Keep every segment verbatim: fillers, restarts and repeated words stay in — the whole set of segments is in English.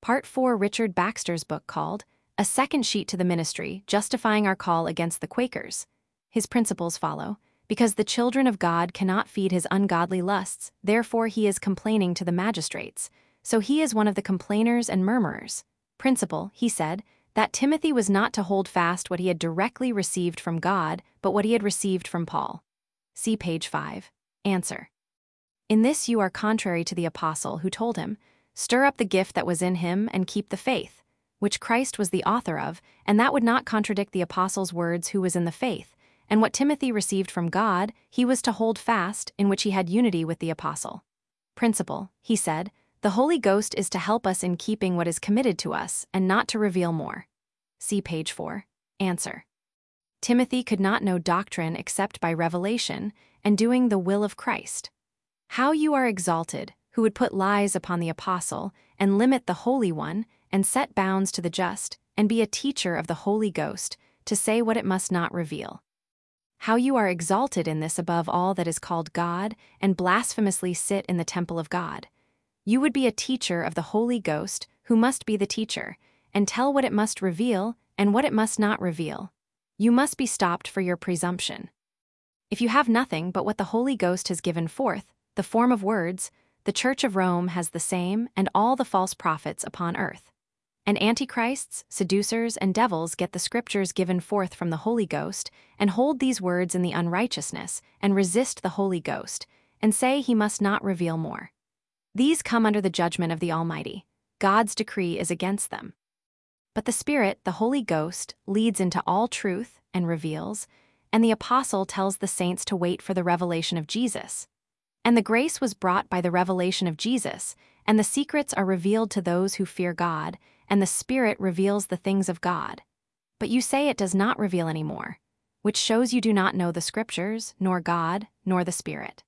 Part four, Richard Baxter's book called A Second Sheet to the Ministry, Justifying Our Call Against the Quakers. His principles follow. Because the children of God cannot feed his ungodly lusts, therefore he is complaining to the magistrates. So he is one of the complainers and murmurers. Principle, he said, that Timothy was not to hold fast what he had directly received from God, but what he had received from Paul. See page five. Answer. In this you are contrary to the apostle who told him, stir up the gift that was in him and keep the faith, which Christ was the author of, and that would not contradict the apostle's words who was in the faith, and what Timothy received from God, he was to hold fast, in which he had unity with the apostle. Principle, he said, the Holy Ghost is to help us in keeping what is committed to us and not to reveal more. See page four. Answer. Timothy could not know doctrine except by revelation and doing the will of Christ. How you are exalted, who would put lies upon the apostle and limit the Holy One and set bounds to the just and be a teacher of the Holy Ghost to say what it must not reveal. How you are exalted in this above all that is called God and blasphemously sit in the temple of God. You would be a teacher of the Holy Ghost who must be the teacher and tell what it must reveal and what it must not reveal. You must be stopped for your presumption. If you have nothing but what the Holy Ghost has given forth, the form of words, the Church of Rome has the same and all the false prophets upon earth. And antichrists, seducers, and devils get the scriptures given forth from the Holy Ghost, and hold these words in the unrighteousness, and resist the Holy Ghost, and say he must not reveal more. These come under the judgment of the Almighty. God's decree is against them. But the Spirit, the Holy Ghost, leads into all truth and reveals, and the apostle tells the saints to wait for the revelation of Jesus. And the grace was brought by the revelation of Jesus, and the secrets are revealed to those who fear God, and the Spirit reveals the things of God. But you say it does not reveal any more, which shows you do not know the Scriptures, nor God, nor the Spirit.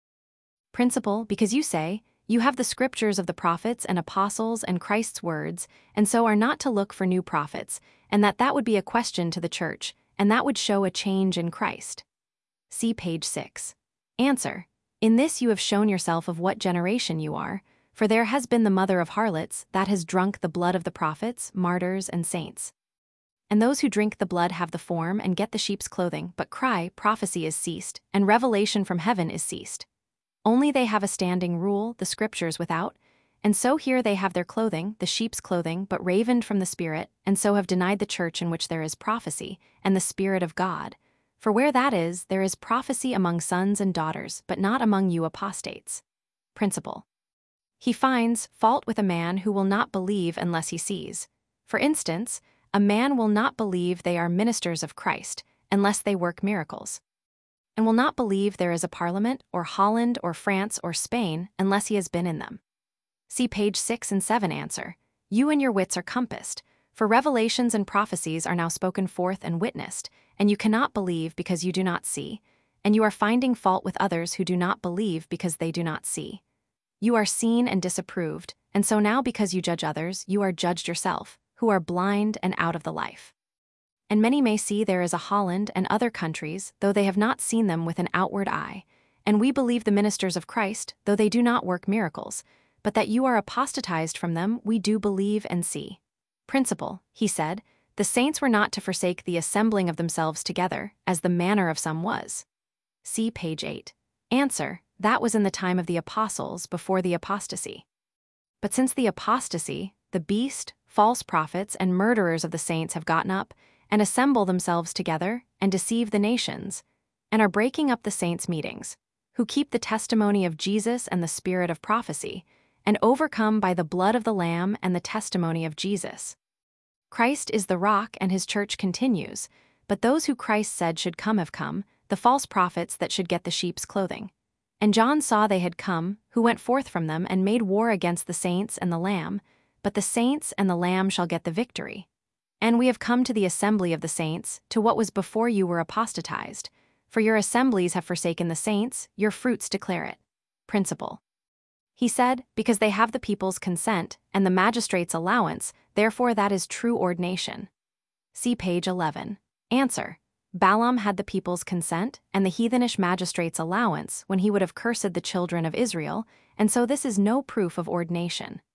Principle, because you say, you have the Scriptures of the prophets and apostles and Christ's words, and so are not to look for new prophets, and that that would be a question to the church, and that would show a change in Christ. See page six. Answer. In this you have shown yourself of what generation you are, for there has been the mother of harlots that has drunk the blood of the prophets, martyrs, and saints. And those who drink the blood have the form and get the sheep's clothing, but cry, prophecy is ceased, and revelation from heaven is ceased. Only they have a standing rule, the Scriptures without, and so here they have their clothing, the sheep's clothing, but ravened from the Spirit, and so have denied the church in which there is prophecy, and the Spirit of God. For where that is, there is prophecy among sons and daughters, but not among you apostates. Principle. He finds fault with a man who will not believe unless he sees. For instance, a man will not believe they are ministers of Christ unless they work miracles, and will not believe there is a parliament, or Holland, or France, or Spain, unless he has been in them. See page six and seven. Answer. You and your wits are compassed, for revelations and prophecies are now spoken forth and witnessed, and you cannot believe because you do not see, and you are finding fault with others who do not believe because they do not see. You are seen and disapproved, and so now because you judge others, you are judged yourself, who are blind and out of the life. And many may see there is a Holland and other countries, though they have not seen them with an outward eye, and we believe the ministers of Christ, though they do not work miracles, but that you are apostatized from them we do believe and see. Principle, he said, the saints were not to forsake the assembling of themselves together, as the manner of some was. See page eight. Answer. That was in the time of the apostles before the apostasy. But since the apostasy, the beast, false prophets, and murderers of the saints have gotten up, and assemble themselves together, and deceive the nations, and are breaking up the saints' meetings, who keep the testimony of Jesus and the spirit of prophecy, and overcome by the blood of the Lamb and the testimony of Jesus. Christ is the rock, and his church continues, but those who Christ said should come have come, the false prophets that should get the sheep's clothing. And John saw they had come, who went forth from them and made war against the saints and the Lamb, but the saints and the Lamb shall get the victory. And we have come to the assembly of the saints, to what was before you were apostatized. For your assemblies have forsaken the saints, your fruits declare it. Principle. He said, because they have the people's consent, and the magistrate's allowance, therefore that is true ordination. See page eleven. Answer. Balaam had the people's consent, and the heathenish magistrate's allowance when he would have cursed the children of Israel, and so this is no proof of ordination.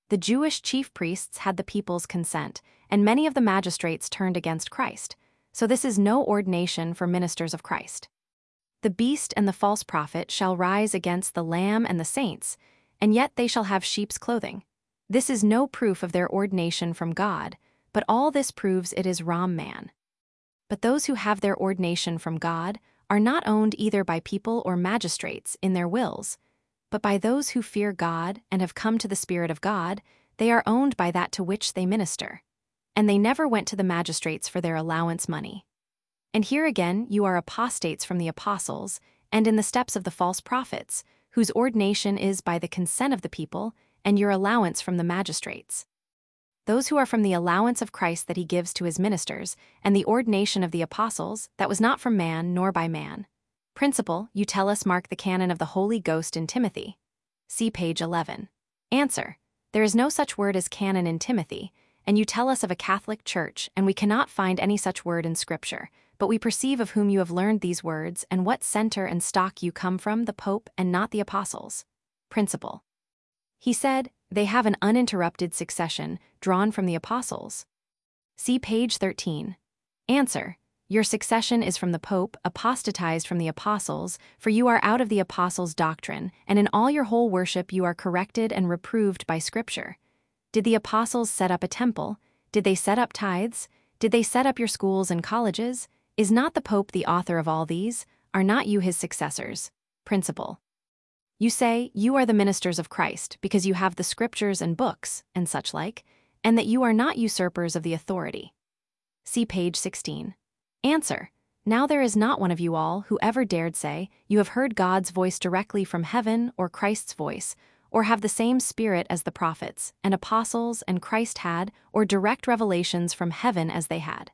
The Jewish chief priests had the people's consent, and many of the magistrates turned against Christ, so this is no ordination for ministers of Christ. The beast and the false prophet shall rise against the Lamb and the saints, and yet they shall have sheep's clothing. This is no proof of their ordination from God, but all this proves it is Ram man. But those who have their ordination from God are not owned either by people or magistrates in their wills, but by those who fear God and have come to the Spirit of God. They are owned by that to which they minister. And they never went to the magistrates for their allowance money. And here again you are apostates from the apostles, and in the steps of the false prophets, whose ordination is by the consent of the people, and your allowance from the magistrates. Those who are from the allowance of Christ that he gives to his ministers, and the ordination of the apostles, that was not from man nor by man. Principle, you tell us mark the canon of the Holy Ghost in Timothy. See page eleven. Answer, there is no such word as canon in Timothy, and you tell us of a Catholic Church, and we cannot find any such word in Scripture, but we perceive of whom you have learned these words, and what center and stock you come from, the Pope and not the apostles. Principle. He said, they have an uninterrupted succession, drawn from the apostles. See page thirteen. Answer, your succession is from the Pope, apostatized from the apostles, for you are out of the apostles' doctrine, and in all your whole worship you are corrected and reproved by Scripture. Did the apostles set up a temple? Did they set up tithes? Did they set up your schools and colleges? Is not the Pope the author of all these? Are not you his successors? Principle. You say, you are the ministers of Christ, because you have the Scriptures and books, and such like, and that you are not usurpers of the authority. See page sixteen. Answer, now there is not one of you all who ever dared say, you have heard God's voice directly from heaven, or Christ's voice, or have the same spirit as the prophets, and apostles, and Christ had, or direct revelations from heaven as they had.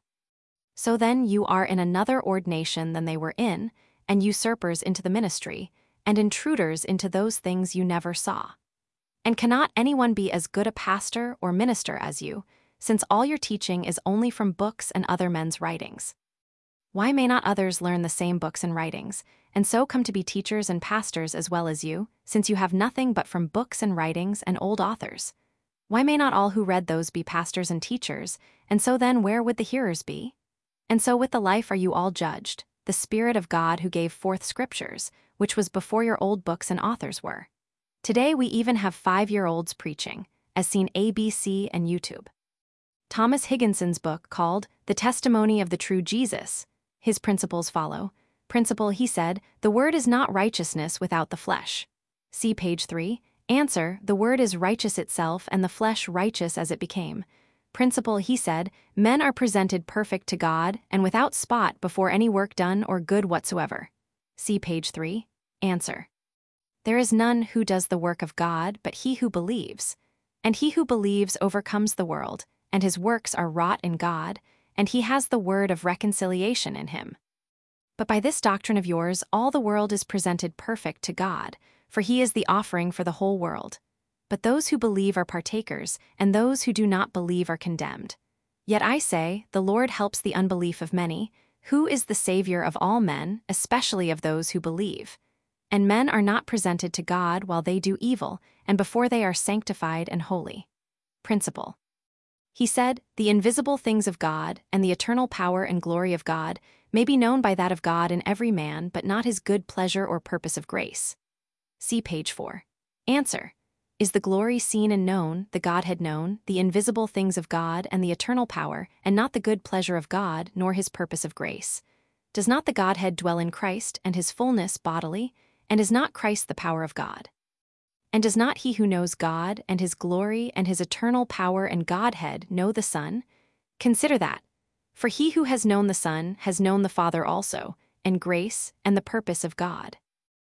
So then you are in another ordination than they were in, and usurpers into the ministry, and intruders into those things you never saw. And cannot anyone be as good a pastor or minister as you, since all your teaching is only from books and other men's writings? Why may not others learn the same books and writings, and so come to be teachers and pastors as well as you, since you have nothing but from books and writings and old authors? Why may not all who read those be pastors and teachers, and so then where would the hearers be? And so with the life are you all judged, the Spirit of God who gave forth Scriptures, which was before your old books and authors were. Today we even have five-year-olds preaching, as seen A B C and YouTube. Thomas Higginson's book called The Testimony of the True Jesus, his principles follow. Principle, he said, the word is not righteousness without the flesh. See page three. Answer, the word is righteous itself and the flesh righteous as it became. Principle, he said, men are presented perfect to God and without spot before any work done or good whatsoever. See page three. Answer. There is none who does the work of God but he who believes. And he who believes overcomes the world, and his works are wrought in God, and he has the word of reconciliation in him. But by this doctrine of yours all the world is presented perfect to God, for he is the offering for the whole world. But those who believe are partakers, and those who do not believe are condemned. Yet I say, the Lord helps the unbelief of many, who is the Savior of all men, especially of those who believe. And men are not presented to God while they do evil, and before they are sanctified and holy. Principle. He said, the invisible things of God, and the eternal power and glory of God, may be known by that of God in every man, but not his good pleasure or purpose of grace. See page four. Answer. Is the glory seen and known, the Godhead known, the invisible things of God and the eternal power, and not the good pleasure of God, nor his purpose of grace? Does not the Godhead dwell in Christ and his fullness bodily, and is not Christ the power of God? And does not he who knows God and his glory and his eternal power and Godhead know the Son? Consider that. For he who has known the Son has known the Father also, and grace and the purpose of God.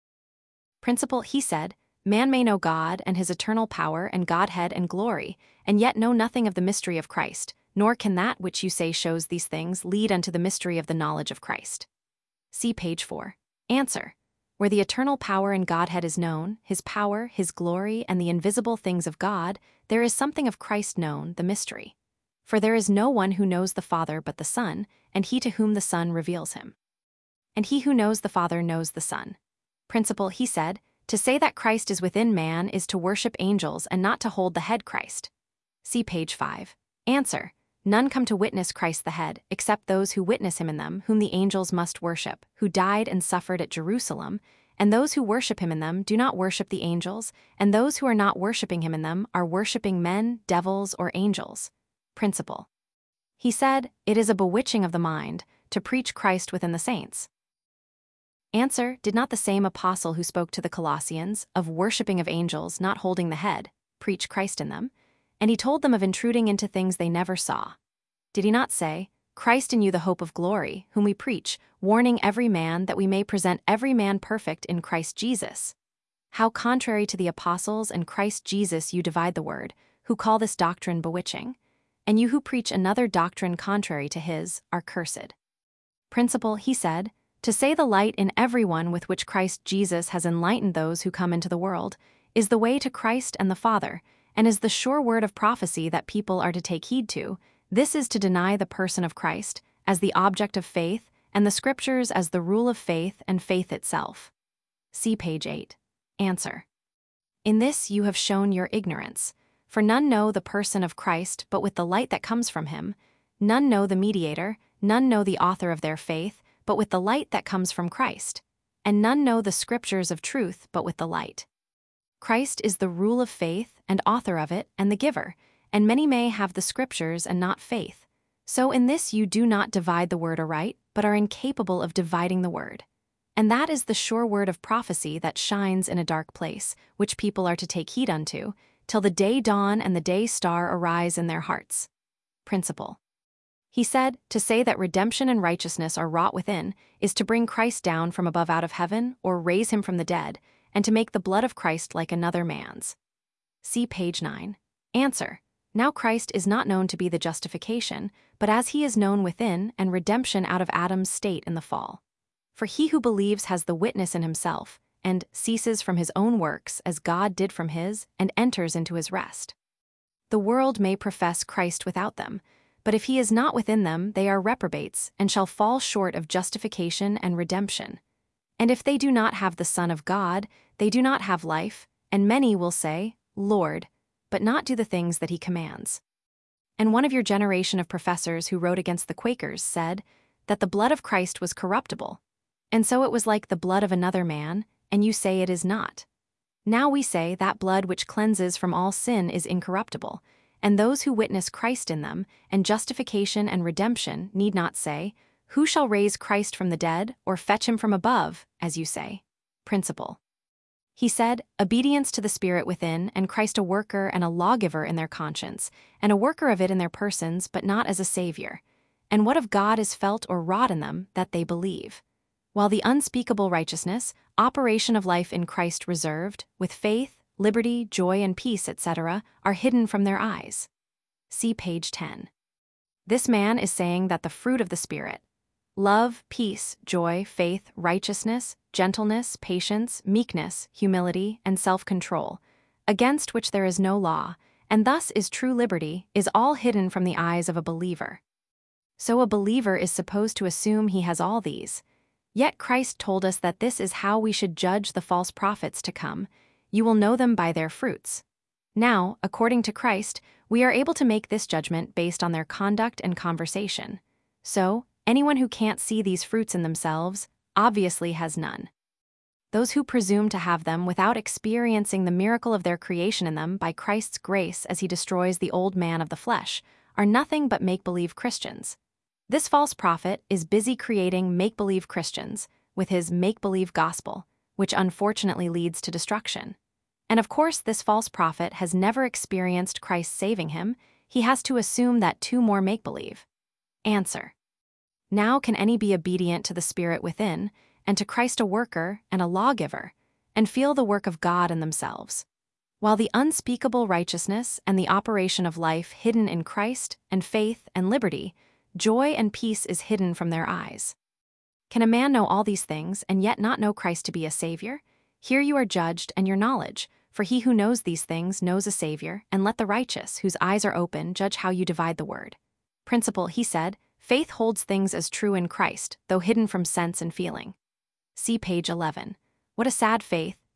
Principle, he said, man may know God and his eternal power and Godhead and glory, and yet know nothing of the mystery of Christ, nor can that which you say shows these things lead unto the mystery of the knowledge of Christ. See page four. Answer. Where the eternal power and Godhead is known, his power, his glory, and the invisible things of God, there is something of Christ known, the mystery. For there is no one who knows the Father but the Son, and he to whom the Son reveals him. And he who knows the Father knows the Son. Principle, he said, To say that Christ is within man is to worship angels and not to hold the head Christ. See page five. Answer. None come to witness Christ the head, except those who witness him in them, whom the angels must worship, who died and suffered at Jerusalem, and those who worship him in them do not worship the angels, and those who are not worshiping him in them are worshiping men, devils, or angels. Principle. He said, it is a bewitching of the mind to preach Christ within the saints. Answer. Did not the same apostle who spoke to the Colossians of worshipping of angels not holding the head preach Christ in them? And he told them of intruding into things they never saw. Did he not say, Christ in you the hope of glory, whom we preach, warning every man that we may present every man perfect in Christ Jesus? How contrary to the apostles and Christ Jesus you divide the word, who call this doctrine bewitching? And you who preach another doctrine contrary to his are cursed. Principle. He said, to say the light in everyone with which Christ Jesus has enlightened those who come into the world, is the way to Christ and the Father, and is the sure word of prophecy that people are to take heed to. This is to deny the person of Christ as the object of faith, and the Scriptures as the rule of faith and faith itself. See page eight. Answer. In this you have shown your ignorance, for none know the person of Christ but with the light that comes from him, none know the mediator, none know the author of their faith, but with the light that comes from Christ, and none know the Scriptures of truth but with the light. Christ is the rule of faith and author of it and the giver, and many may have the Scriptures and not faith. So in this you do not divide the word aright, but are incapable of dividing the word. And that is the sure word of prophecy that shines in a dark place, which people are to take heed unto, till the day dawn and the day star arise in their hearts. Principle. He said, to say that redemption and righteousness are wrought within, is to bring Christ down from above out of heaven, or raise him from the dead, and to make the blood of Christ like another man's. See page nine. Answer. Now Christ is not known to be the justification, but as he is known within, and redemption out of Adam's state in the fall. For he who believes has the witness in himself, and ceases from his own works as God did from his, and enters into his rest. The world may profess Christ without them, but if he is not within them, they are reprobates, and shall fall short of justification and redemption. And if they do not have the Son of God, they do not have life, and many will say, Lord, but not do the things that he commands. And one of your generation of professors who wrote against the Quakers said that the blood of Christ was corruptible, and so it was like the blood of another man, and you say it is not. Now we say that blood which cleanses from all sin is incorruptible, and those who witness Christ in them, and justification and redemption, need not say, who shall raise Christ from the dead, or fetch him from above, as you say. Principle. He said, obedience to the Spirit within, and Christ a worker and a lawgiver in their conscience, and a worker of it in their persons, but not as a Savior. And what of God is felt or wrought in them, that they believe. While the unspeakable righteousness, operation of life in Christ reserved, with faith, liberty, joy, and peace, et cetera, are hidden from their eyes. See page ten. This man is saying that the fruit of the Spirit, love, peace, joy, faith, righteousness, gentleness, patience, meekness, humility, and self-control, against which there is no law, and thus is true liberty, is all hidden from the eyes of a believer. So a believer is supposed to assume he has all these. Yet Christ told us that this is how we should judge the false prophets to come. You will know them by their fruits. Now, according to Christ, we are able to make this judgment based on their conduct and conversation. So, anyone who can't see these fruits in themselves obviously has none. Those who presume to have them without experiencing the miracle of their creation in them by Christ's grace as he destroys the old man of the flesh are nothing but make-believe Christians. This false prophet is busy creating make-believe Christians with his make-believe gospel, which unfortunately leads to destruction. And of course, this false prophet has never experienced Christ saving him. He has to assume that too more make-believe. Answer. Now can any be obedient to the Spirit within, and to Christ a worker and a lawgiver, and feel the work of God in themselves, while the unspeakable righteousness and the operation of life hidden in Christ, and faith and liberty, joy and peace is hidden from their eyes? Can a man know all these things and yet not know Christ to be a Savior? Here you are judged and your knowledge, for he who knows these things knows a Savior, and let the righteous, whose eyes are open, judge how you divide the word. Principle. He said, faith holds things as true in Christ, though hidden from sense and feeling. See page eleven. What a sad faith,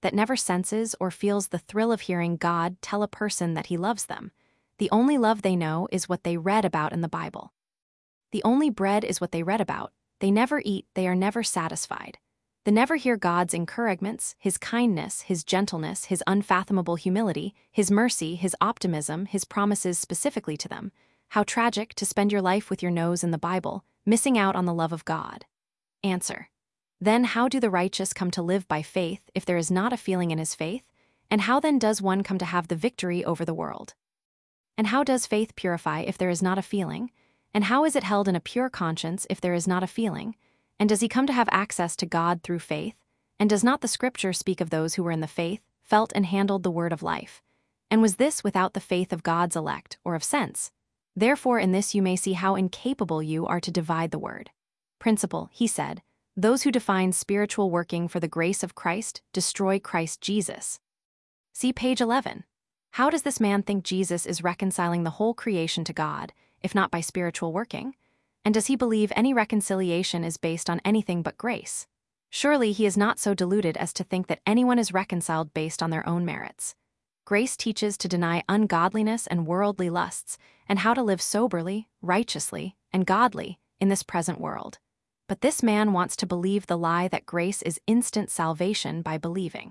that never senses or feels the thrill of hearing God tell a person that he loves them. The only love they know is what they read about in the Bible. The only bread is what they read about. They never eat, they are never satisfied. They never hear God's encouragements, his kindness, his gentleness, his unfathomable humility, his mercy, his optimism, his promises specifically to them. How tragic to spend your life with your nose in the Bible, missing out on the love of God. Answer. Then how do the righteous come to live by faith if there is not a feeling in his faith? And how then does one come to have the victory over the world? And how does faith purify if there is not a feeling? And how is it held in a pure conscience if there is not a feeling? And does he come to have access to God through faith? And does not the Scripture speak of those who were in the faith, felt and handled the word of life? And was this without the faith of God's elect, or of sense? Therefore in this you may see how incapable you are to divide the word. Principle, he said, those who define spiritual working for the grace of Christ destroy Christ Jesus. See page eleven. How does this man think Jesus is reconciling the whole creation to God, if not by spiritual working? And does he believe any reconciliation is based on anything but grace? Surely he is not so deluded as to think that anyone is reconciled based on their own merits. Grace teaches to deny ungodliness and worldly lusts, and how to live soberly, righteously, and godly in this present world. But this man wants to believe the lie that grace is instant salvation by believing.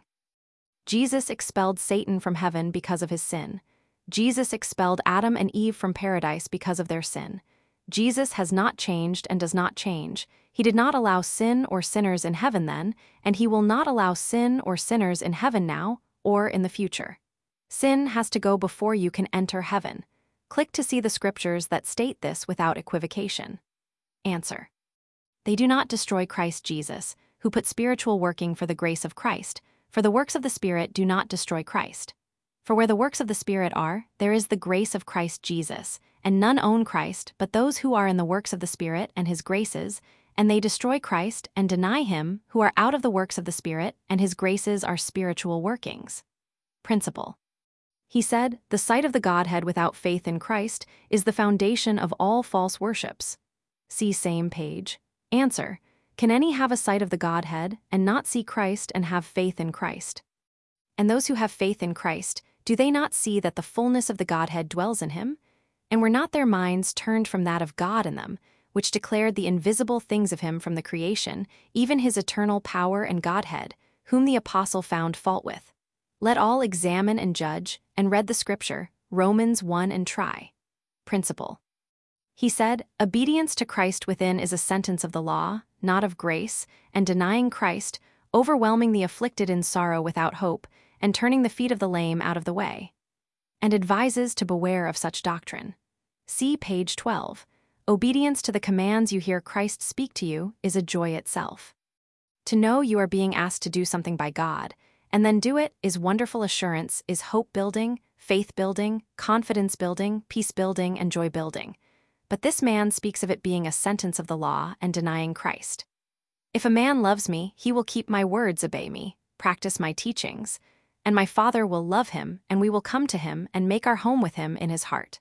Jesus expelled Satan from heaven because of his sin. Jesus expelled Adam and Eve from paradise because of their sin. Jesus has not changed and does not change. He did not allow sin or sinners in heaven then, and he will not allow sin or sinners in heaven now or in the future. Sin has to go before you can enter heaven. Click to see the scriptures that state this without equivocation. Answer. They do not destroy Christ Jesus, who put spiritual working for the grace of Christ, for the works of the Spirit do not destroy Christ. For where the works of the Spirit are, there is the grace of Christ Jesus, and none own Christ but those who are in the works of the Spirit and his graces, and they destroy Christ and deny him who are out of the works of the Spirit, and his graces are spiritual workings. Principle. He said, the sight of the Godhead without faith in Christ is the foundation of all false worships. See same page. Answer. Can any have a sight of the Godhead and not see Christ and have faith in Christ? And those who have faith in Christ, do they not see that the fullness of the Godhead dwells in him? And were not their minds turned from that of God in them, which declared the invisible things of him from the creation, even his eternal power and Godhead, whom the apostle found fault with? Let all examine and judge, and read the scripture, Romans one, and try. Principle. He said, obedience to Christ within is a sentence of the law, not of grace, and denying Christ, overwhelming the afflicted in sorrow without hope, and turning the feet of the lame out of the way. And advises to beware of such doctrine. See page twelve. Obedience to the commands you hear Christ speak to you is a joy itself. To know you are being asked to do something by God, and then do it, is wonderful assurance, is hope-building, faith-building, confidence-building, peace-building, and joy-building. But this man speaks of it being a sentence of the law and denying Christ. If a man loves me, he will keep my words, obey me, practice my teachings, and my Father will love him, and we will come to him and make our home with him in his heart.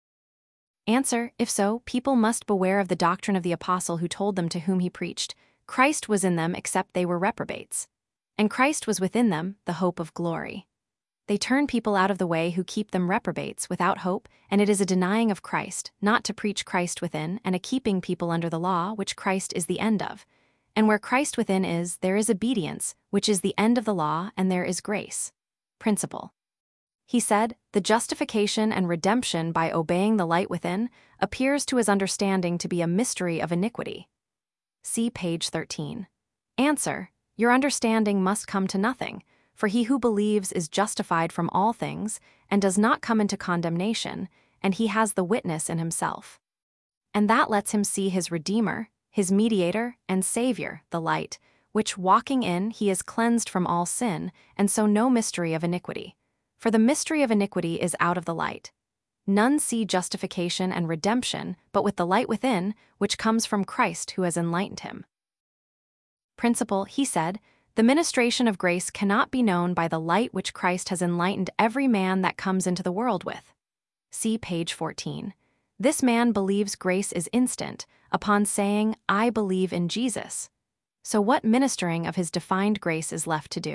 Answer. If so, people must beware of the doctrine of the apostle who told them to whom he preached, Christ was in them except they were reprobates. And Christ was within them, the hope of glory. They turn people out of the way who keep them reprobates without hope, and it is a denying of Christ, not to preach Christ within, and a keeping people under the law, which Christ is the end of. And where Christ within is, there is obedience, which is the end of the law, and there is grace. Principle. He said, the justification and redemption by obeying the light within appears to his understanding to be a mystery of iniquity. See page thirteen. Answer. Your understanding must come to nothing, for he who believes is justified from all things, and does not come into condemnation, and he has the witness in himself. And that lets him see his Redeemer, his Mediator, and Savior, the light, which walking in he is cleansed from all sin, and so no mystery of iniquity. For the mystery of iniquity is out of the light. None see justification and redemption, but with the light within, which comes from Christ who has enlightened him. Principle. He said, the ministration of grace cannot be known by the light which Christ has enlightened every man that comes into the world with. See page fourteen. This man believes grace is instant, upon saying, I believe in Jesus. So what ministering of his defined grace is left to do?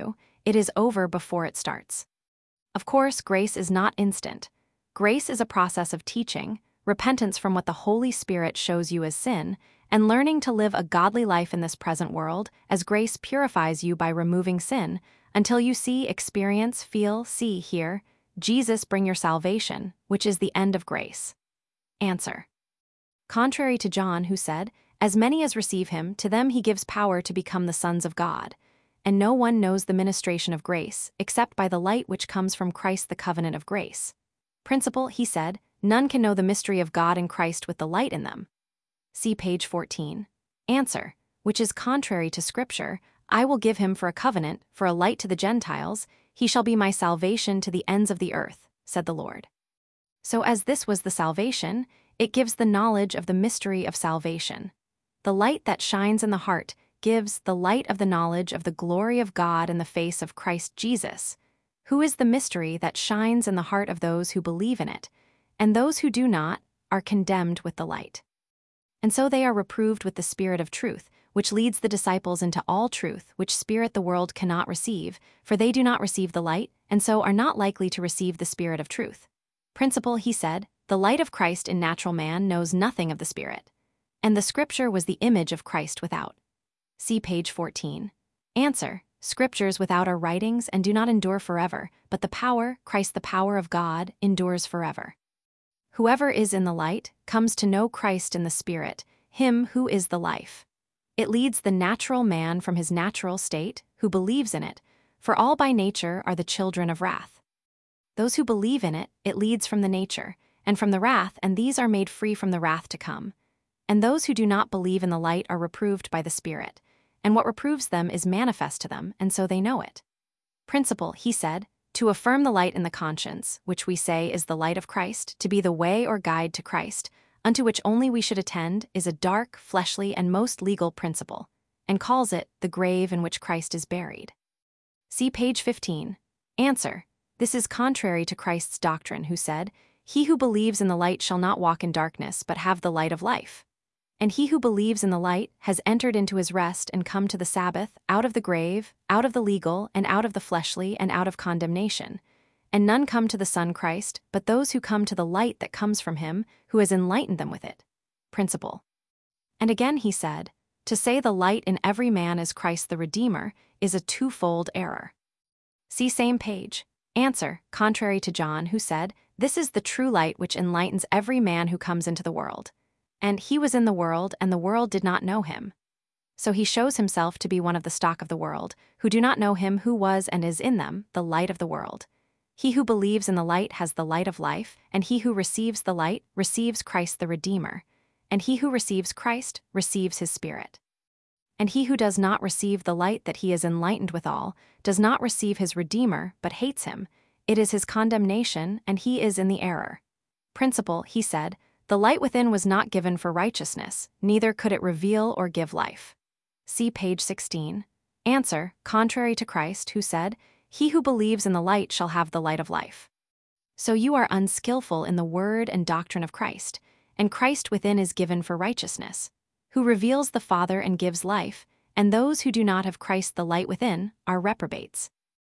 it is over before it starts. Of course, grace is not instant. Grace is a process of teaching, repentance from what the Holy Spirit shows you as sin, and learning to live a godly life in this present world as grace purifies you by removing sin until you see, experience, feel, see, hear Jesus bring your salvation, which is the end of grace. Answer. Contrary to John, who said, "As many as receive him, to them he gives power to become the sons of God. And no one knows the ministration of grace, except by the light which comes from Christ, the covenant of grace." Principle, he said, none can know the mystery of God in Christ with the light in them. See page fourteen. Answer, which is contrary to Scripture, "I will give him for a covenant, for a light to the Gentiles, he shall be my salvation to the ends of the earth, said the Lord." So as this was the salvation, it gives the knowledge of the mystery of salvation. The light that shines in the heart gives the light of the knowledge of the glory of God in the face of Christ Jesus, who is the mystery that shines in the heart of those who believe in it, and those who do not are condemned with the light. And so they are reproved with the Spirit of truth, which leads the disciples into all truth, which spirit the world cannot receive, for they do not receive the light, and so are not likely to receive the Spirit of truth. Principle, he said, the light of Christ in natural man knows nothing of the Spirit. And the Scripture was the image of Christ without. See page fourteen. Answer, Scriptures without are writings and do not endure forever, but the power, Christ the power of God, endures forever. Whoever is in the light comes to know Christ in the Spirit, him who is the life. It leads the natural man from his natural state, who believes in it, for all by nature are the children of wrath. Those who believe in it, it leads from the nature, and from the wrath, and these are made free from the wrath to come. And those who do not believe in the light are reproved by the Spirit, and what reproves them is manifest to them, and so they know it. Principle, he said, to affirm the light in the conscience, which we say is the light of Christ, to be the way or guide to Christ, unto which only we should attend, is a dark, fleshly, and most legal principle, and calls it the grave in which Christ is buried. See page fifteen. Answer, this is contrary to Christ's doctrine, who said, "He who believes in the light shall not walk in darkness, but have the light of life." And he who believes in the light has entered into his rest and come to the Sabbath, out of the grave, out of the legal, and out of the fleshly, and out of condemnation. And none come to the Son Christ, but those who come to the light that comes from him, who has enlightened them with it. Principle. And again he said, to say the light in every man is Christ the Redeemer is a twofold error. See same page. Answer, contrary to John, who said, this is the true light which enlightens every man who comes into the world. And he was in the world, and the world did not know him. So he shows himself to be one of the stock of the world, who do not know him who was and is in them, the light of the world. He who believes in the light has the light of life, and he who receives the light receives Christ the Redeemer. And he who receives Christ receives his Spirit. And he who does not receive the light that he is enlightened withal does not receive his Redeemer, but hates him. It is his condemnation, and he is in the error. Principle, he said, the light within was not given for righteousness, neither could it reveal or give life. See page sixteen. Answer, contrary to Christ, who said, he who believes in the light shall have the light of life. So you are unskillful in the word and doctrine of Christ, and Christ within is given for righteousness, who reveals the Father and gives life, and those who do not have Christ the light within are reprobates.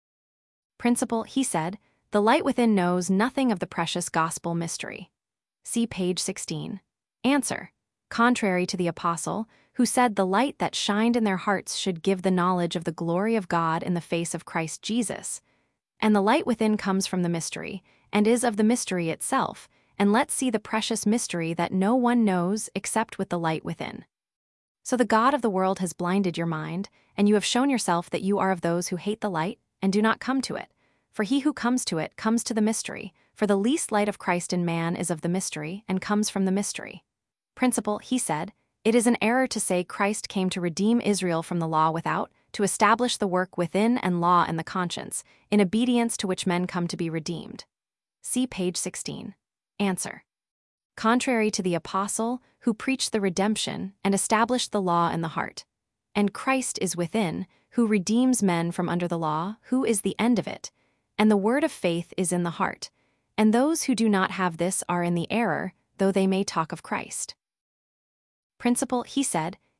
Principle, he said, the light within knows nothing of the precious gospel mystery. See page sixteen. Answer, contrary to the apostle, who said the light that shined in their hearts should give the knowledge of the glory of God in the face of Christ Jesus. And the light within comes from the mystery, and is of the mystery itself, and let's see the precious mystery that no one knows except with the light within. So the God of the world has blinded your mind, and you have shown yourself that you are of those who hate the light, and do not come to it. For he who comes to it comes to the mystery, for the least light of Christ in man is of the mystery, and comes from the mystery. Principle, he said, it is an error to say Christ came to redeem Israel from the law without, to establish the work within and law in the conscience, in obedience to which men come to be redeemed. See page sixteen. Answer. Contrary to the apostle, who preached the redemption and established the law in the heart. And Christ is within, who redeems men from under the law, who is the end of it. And the word of faith is in the heart. And those who do not have this are in the error, though they may talk of Christ. Principle, he said,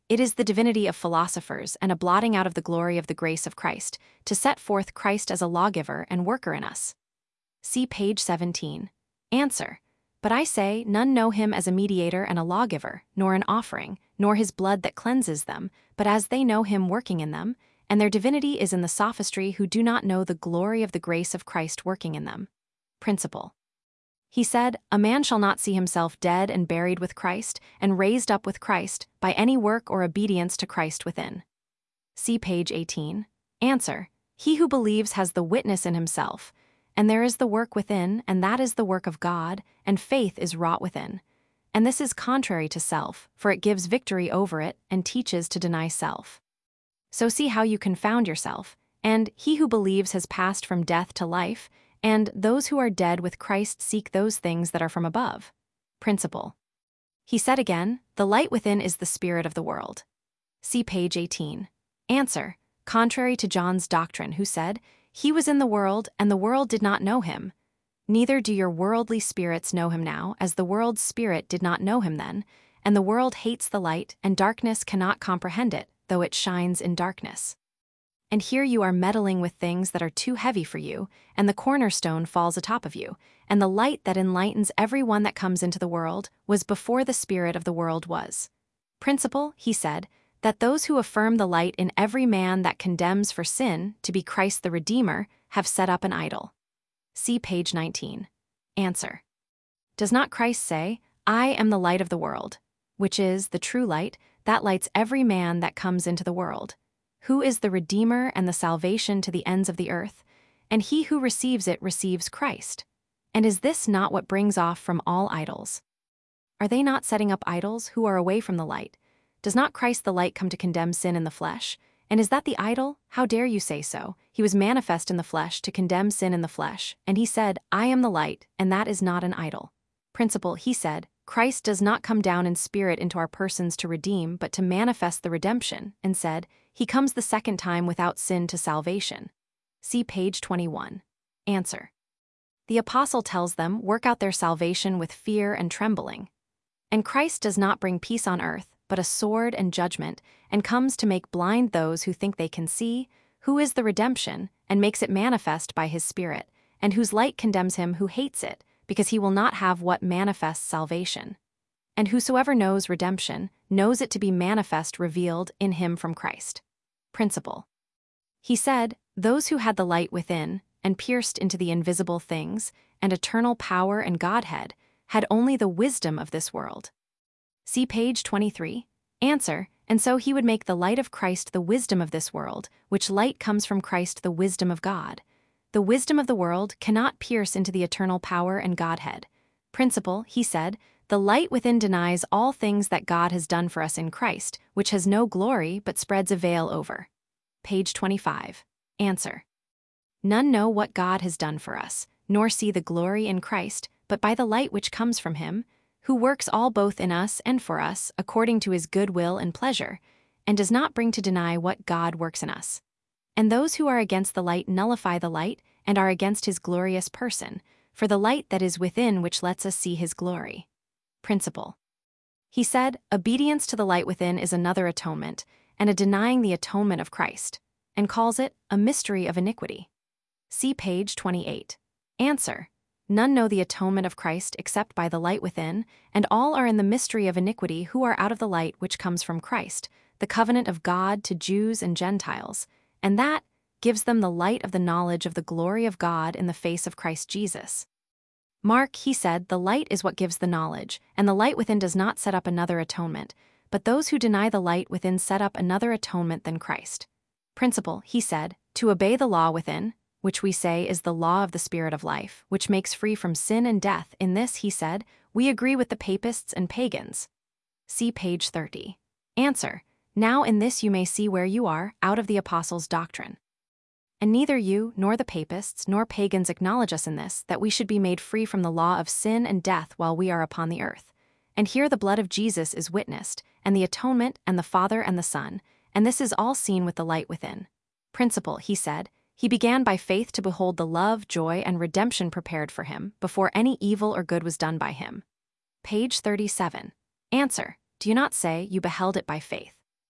It is the divinity of philosophers and a blotting out of the glory of the grace of Christ, to set forth Christ as a lawgiver and worker in us. See page seventeen. Answer. But I say, none know him as a mediator and a lawgiver, nor an offering, nor his blood that cleanses them, but as they know him working in them, and their divinity is in the sophistry who do not know the glory of the grace of Christ working in them. Principle. He said, a man shall not see himself dead and buried with Christ, and raised up with Christ, by any work or obedience to Christ within. See page eighteen. Answer. He who believes has the witness in himself, and there is the work within, and that is the work of God, and faith is wrought within. And this is contrary to self, for it gives victory over it, and teaches to deny self. So see how you confound yourself, and he who believes has passed from death to life, and those who are dead with Christ seek those things that are from above. Principle. He said again, the light within is the spirit of the world. See page eighteen. Answer. Contrary to John's doctrine, who said, he was in the world, and the world did not know him. Neither do your worldly spirits know him now, as the world's spirit did not know him then, and the world hates the light, and darkness cannot comprehend it, though it shines in darkness. And here you are meddling with things that are too heavy for you, and the cornerstone falls atop of you, and the light that enlightens every one that comes into the world was before the spirit of the world was. Principle, he said, that those who affirm the light in every man that condemns for sin to be Christ the Redeemer have set up an idol. See page nineteen. Answer. Does not Christ say, I am the light of the world, which is the true light, that lights every man that comes into the world? Who is the Redeemer and the salvation to the ends of the earth, and he who receives it receives Christ. And is this not what brings off from all idols? Are they not setting up idols who are away from the light? Does not Christ the light come to condemn sin in the flesh? And is that the idol? How dare you say so? He was manifest in the flesh to condemn sin in the flesh, and he said, I am the light, and that is not an idol. Principle, he said, Christ does not come down in spirit into our persons to redeem, but to manifest the redemption, and said, he comes the second time without sin to salvation. See page twenty-one. Answer. The apostle tells them, work out their salvation with fear and trembling. And Christ does not bring peace on earth, but a sword and judgment, and comes to make blind those who think they can see, who is the redemption, and makes it manifest by his Spirit, and whose light condemns him who hates it, because he will not have what manifests salvation. And whosoever knows redemption, knows it to be manifest revealed in him from Christ. Principle. He said, those who had the light within, and pierced into the invisible things, and eternal power and Godhead, had only the wisdom of this world. See page twenty-three. Answer. And so he would make the light of Christ the wisdom of this world, which light comes from Christ the wisdom of God. The wisdom of the world cannot pierce into the eternal power and Godhead. Principle, he said, the light within denies all things that God has done for us in Christ, which has no glory but spreads a veil over. Page twenty-five. Answer. None know what God has done for us, nor see the glory in Christ, but by the light which comes from him, who works all both in us and for us according to his good will and pleasure, and does not bring to deny what God works in us. And those who are against the light nullify the light, and are against his glorious person, for the light that is within which lets us see his glory. Principle. He said, obedience to the light within is another atonement, and a denying the atonement of Christ, and calls it a mystery of iniquity. See page twenty-eight. Answer. None know the atonement of Christ except by the light within, and all are in the mystery of iniquity who are out of the light which comes from Christ, the covenant of God to Jews and Gentiles, and that gives them the light of the knowledge of the glory of God in the face of Christ Jesus. Mark, he said, the light is what gives the knowledge, and the light within does not set up another atonement, but those who deny the light within set up another atonement than Christ. Principle, he said, to obey the law within, which we say is the law of the Spirit of life, which makes free from sin and death. In this, he said, we agree with the papists and pagans. See page thirty. Answer. Now in this you may see where you are, out of the apostles' doctrine. And neither you, nor the papists, nor pagans acknowledge us in this, that we should be made free from the law of sin and death while we are upon the earth. And here the blood of Jesus is witnessed, and the atonement, and the Father and the Son, and this is all seen with the light within. Principle, he said, he began by faith to behold the love, joy, and redemption prepared for him, before any evil or good was done by him. Page thirty-seven. Answer. Do you not say you beheld it by faith?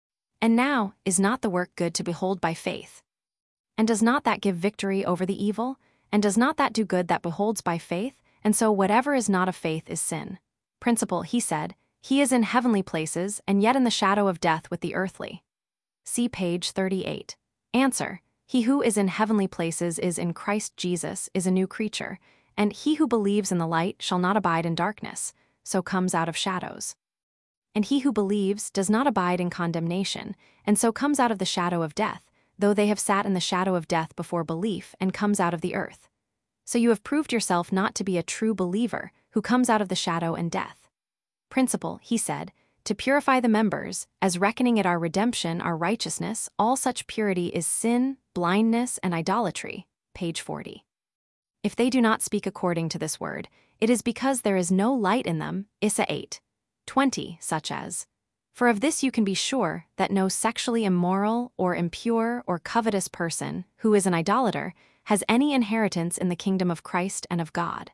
And now, is not the work good to behold by faith? And does not that give victory over the evil? And does not that do good that beholds by faith? And so whatever is not of faith is sin. Principle, he said, he is in heavenly places, and yet in the shadow of death with the earthly. See page thirty-eight. Answer, he who is in heavenly places is in Christ Jesus, is a new creature, and he who believes in the light shall not abide in darkness, so comes out of shadows. And he who believes does not abide in condemnation, and so comes out of the shadow of death, though they have sat in the shadow of death before belief, and comes out of the earth. So you have proved yourself not to be a true believer, who comes out of the shadow and death. Principle, he said, to purify the members, as reckoning it our redemption, our righteousness, all such purity is sin, blindness, and idolatry. Page forty. If they do not speak according to this word, it is because there is no light in them. Issa eight twenty, such as, for of this you can be sure, that no sexually immoral, or impure, or covetous person, who is an idolater, has any inheritance in the kingdom of Christ and of God.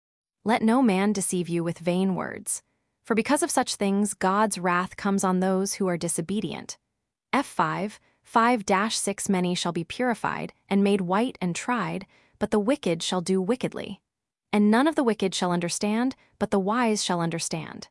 Let no man deceive you with vain words, for because of such things God's wrath comes on those who are disobedient. F five, five six Many shall be purified, and made white and tried, but the wicked shall do wickedly. And none of the wicked shall understand, but the wise shall understand.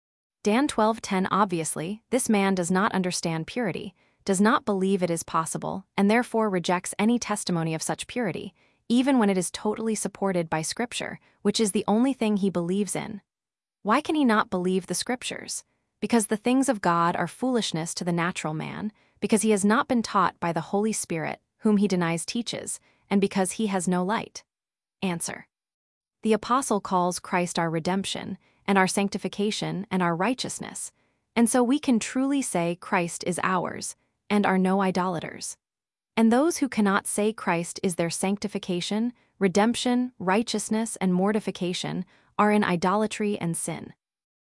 Dan twelve ten Obviously, this man does not understand purity, does not believe it is possible, and therefore rejects any testimony of such purity, even when it is totally supported by Scripture, which is the only thing he believes in. Why can he not believe the Scriptures? Because the things of God are foolishness to the natural man, because he has not been taught by the Holy Spirit, whom he denies teaches, and because he has no light. Answer. The Apostle calls Christ our redemption, and our sanctification, and our righteousness, and so we can truly say Christ is ours, and are no idolaters. And those who cannot say Christ is their sanctification, redemption, righteousness, and mortification are in idolatry and sin.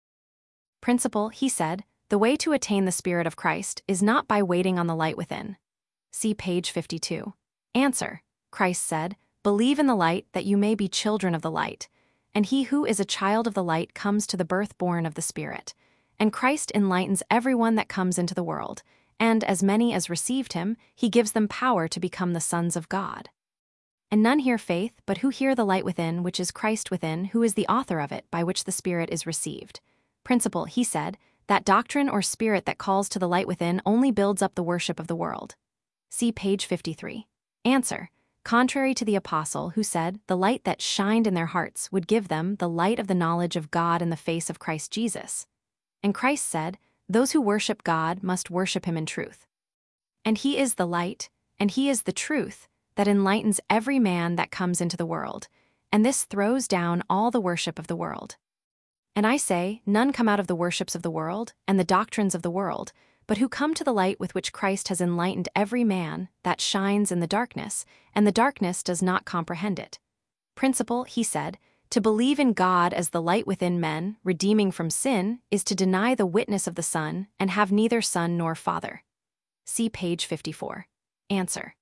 Principle, he said, the way to attain the Spirit of Christ is not by waiting on the light within. See page fifty-two. Answer, Christ said, believe in the light that you may be children of the light, and he who is a child of the light comes to the birth born of the Spirit. And Christ enlightens everyone that comes into the world, and as many as received him, he gives them power to become the sons of God. And none hear faith, but who hear the light within, which is Christ within, who is the author of it, by which the Spirit is received. Principle, he said, that doctrine or spirit that calls to the light within only builds up the worship of the world. See page fifty-three. Answer, contrary to the apostle who said, the light that shined in their hearts would give them the light of the knowledge of God in the face of Christ Jesus. And Christ said, those who worship God must worship him in truth. And he is the light, and he is the truth, that enlightens every man that comes into the world, and this throws down all the worship of the world. And I say, none come out of the worships of the world, and the doctrines of the world, but who come to the light with which Christ has enlightened every man, that shines in the darkness, and the darkness does not comprehend it. Principle, he said, to believe in God as the light within men, redeeming from sin, is to deny the witness of the Son, and have neither son nor father. See page fifty-four. Answer.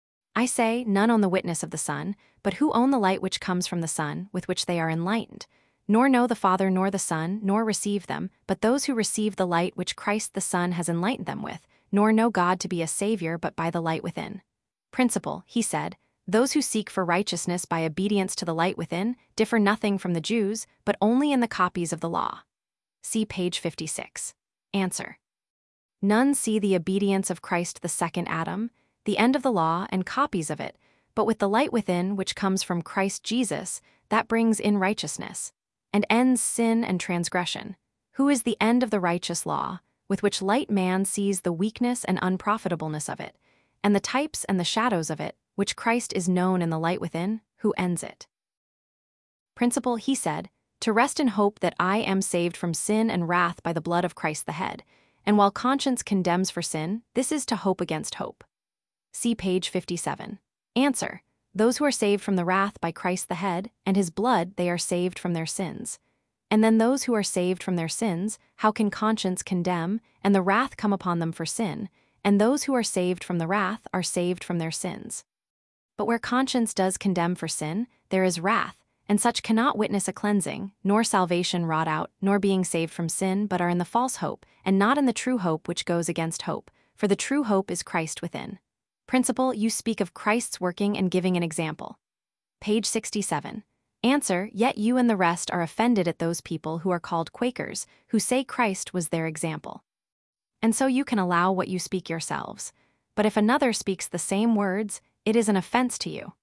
I say, none own the witness of the Son, but who own the light which comes from the Son, with which they are enlightened, nor know the Father nor the Son, nor receive them, but those who receive the light which Christ the Son has enlightened them with, nor know God to be a Savior but by the light within. Principle, he said, those who seek for righteousness by obedience to the light within differ nothing from the Jews, but only in the copies of the law. See page fifty-six. Answer. None see the obedience of Christ the second Adam, the end of the law and copies of it, but with the light within which comes from Christ Jesus, that brings in righteousness, and ends sin and transgression, who is the end of the righteous law, with which light man sees the weakness and unprofitableness of it, and the types and the shadows of it, which Christ is known in the light within, who ends it. Principle, he said, to rest in hope that I am saved from sin and wrath by the blood of Christ the head, and while conscience condemns for sin, this is to hope against hope. See page fifty-seven. Answer. Those who are saved from the wrath by Christ the head, and his blood they are saved from their sins. And then those who are saved from their sins, how can conscience condemn, and the wrath come upon them for sin, and those who are saved from the wrath are saved from their sins. But where conscience does condemn for sin, there is wrath, and such cannot witness a cleansing, nor salvation wrought out, nor being saved from sin, but are in the false hope, and not in the true hope which goes against hope. for the true hope is Christ within. Principal, you speak of Christ's working and giving an example. Page sixty-seven. Answer, yet you and the rest are offended at those people who are called Quakers, who say Christ was their example. And so you can allow what you speak yourselves. But if another speaks the same words, it is an offense to you.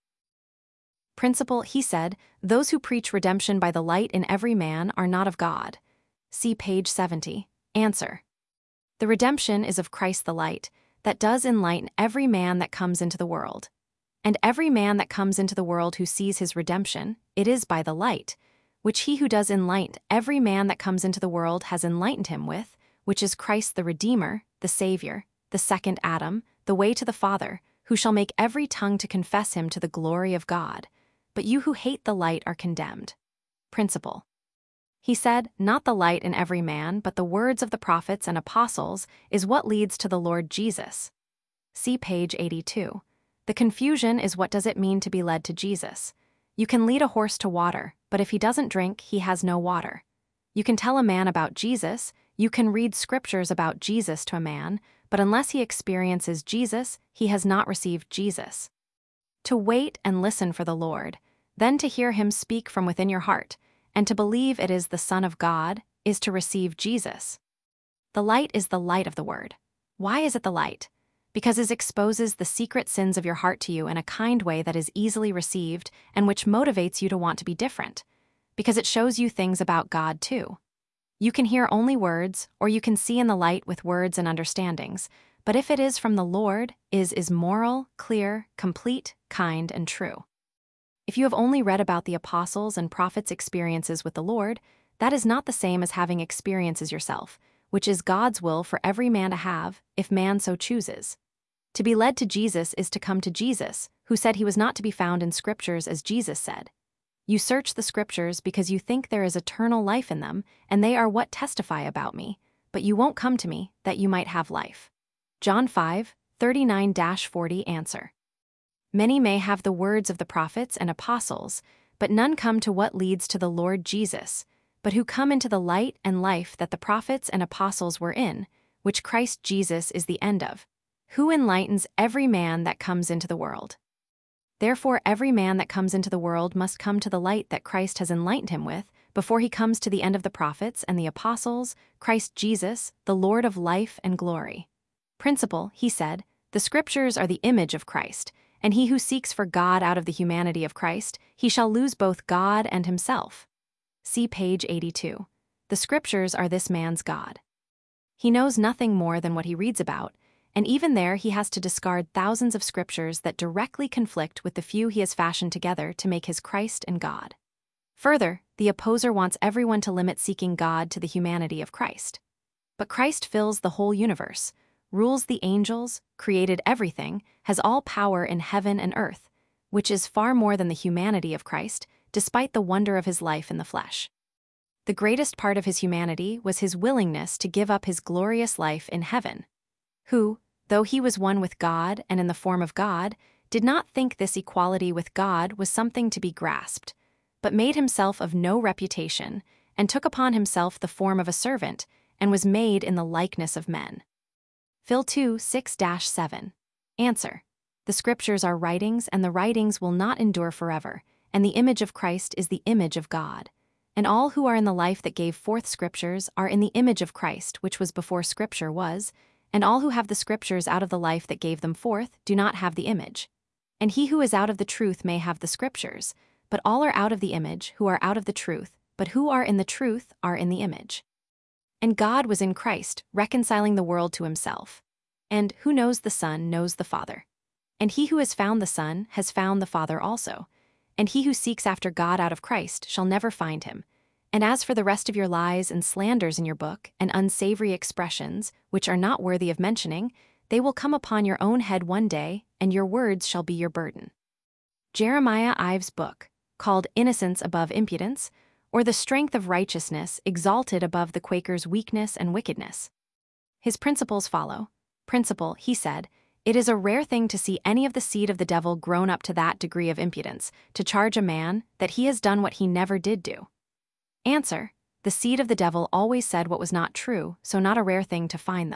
Principal, he said, those who preach redemption by the light in every man are not of God. See page seventy. Answer. The redemption is of Christ the light, that does enlighten every man that comes into the world. And every man that comes into the world who sees his redemption, it is by the light, which he who does enlighten every man that comes into the world has enlightened him with, which is Christ the Redeemer, the Savior, the second Adam, the way to the Father, who shall make every tongue to confess him to the glory of God. But you who hate the light are condemned. Principal. He said, not the light in every man, but the words of the prophets and apostles is what leads to the Lord Jesus. See page eighty-two. The confusion is what does it mean to be led to Jesus. You can lead a horse to water, but if he doesn't drink, he has no water. You can tell a man about Jesus, you can read scriptures about Jesus to a man, but unless he experiences Jesus, he has not received Jesus. To wait and listen for the Lord, then to hear him speak from within your heart, and to believe it is the Son of God, is to receive Jesus. The light is the light of the Word. Why is it the light? Because it exposes the secret sins of your heart to you in a kind way that is easily received and which motivates you to want to be different. Because it shows you things about God too. You can hear only words, or you can see in the light with words and understandings, but if it is from the Lord, is is moral, clear, complete, kind, and true. If you have only read about the apostles' and prophets' experiences with the Lord, that is not the same as having experiences yourself, which is God's will for every man to have, if man so chooses. To be led to Jesus is to come to Jesus, who said he was not to be found in scriptures as Jesus said. You search the scriptures because you think there is eternal life in them, and they are what testify about me, but you won't come to me, that you might have life. John five, thirty-nine to forty. Answer. Many may have the words of the prophets and apostles, but none come to what leads to the Lord Jesus, but who come into the light and life that the prophets and apostles were in, which Christ Jesus is the end of, who enlightens every man that comes into the world. Therefore every man that comes into the world must come to the light that Christ has enlightened him with, before he comes to the end of the prophets and the apostles, Christ Jesus, the Lord of life and glory. Principal, he said, the scriptures are the image of Christ, and he who seeks for God out of the humanity of Christ, he shall lose both God and himself. See page eighty-two. The scriptures are this man's God. He knows nothing more than what he reads about, and even there he has to discard thousands of scriptures that directly conflict with the few he has fashioned together to make his Christ and God. Further, the opposer wants everyone to limit seeking God to the humanity of Christ. But Christ fills the whole universe, rules the angels, created everything, has all power in heaven and earth, which is far more than the humanity of Christ, despite the wonder of his life in the flesh. The greatest part of his humanity was his willingness to give up his glorious life in heaven, who, though he was one with God and in the form of God, did not think this equality with God was something to be grasped, but made himself of no reputation, and took upon himself the form of a servant, and was made in the likeness of men. Phil two, six to seven. Answer. The scriptures are writings, and the writings will not endure forever, and the image of Christ is the image of God. And all who are in the life that gave forth scriptures are in the image of Christ, which was before scripture was, and all who have the scriptures out of the life that gave them forth do not have the image. And he who is out of the truth may have the scriptures, but all are out of the image, who are out of the truth, but who are in the truth are in the image. And God was in Christ, reconciling the world to himself. And who knows the Son knows the Father. And he who has found the Son has found the Father also. And he who seeks after God out of Christ shall never find him. And as for the rest of your lies and slanders in your book, and unsavory expressions, which are not worthy of mentioning, they will come upon your own head one day, and your words shall be your burden. Jeremiah Ives' book, called Innocence Above Impudence, or The Strength of Righteousness Exalted Above the Quaker's Weakness and Wickedness. His principles follow. Principle, he said, it is a rare thing to see any of the seed of the devil grown up to that degree of impudence, to charge a man that he has done what he never did do. Answer, the seed of the devil always said what was not true, so not a rare thing to find them.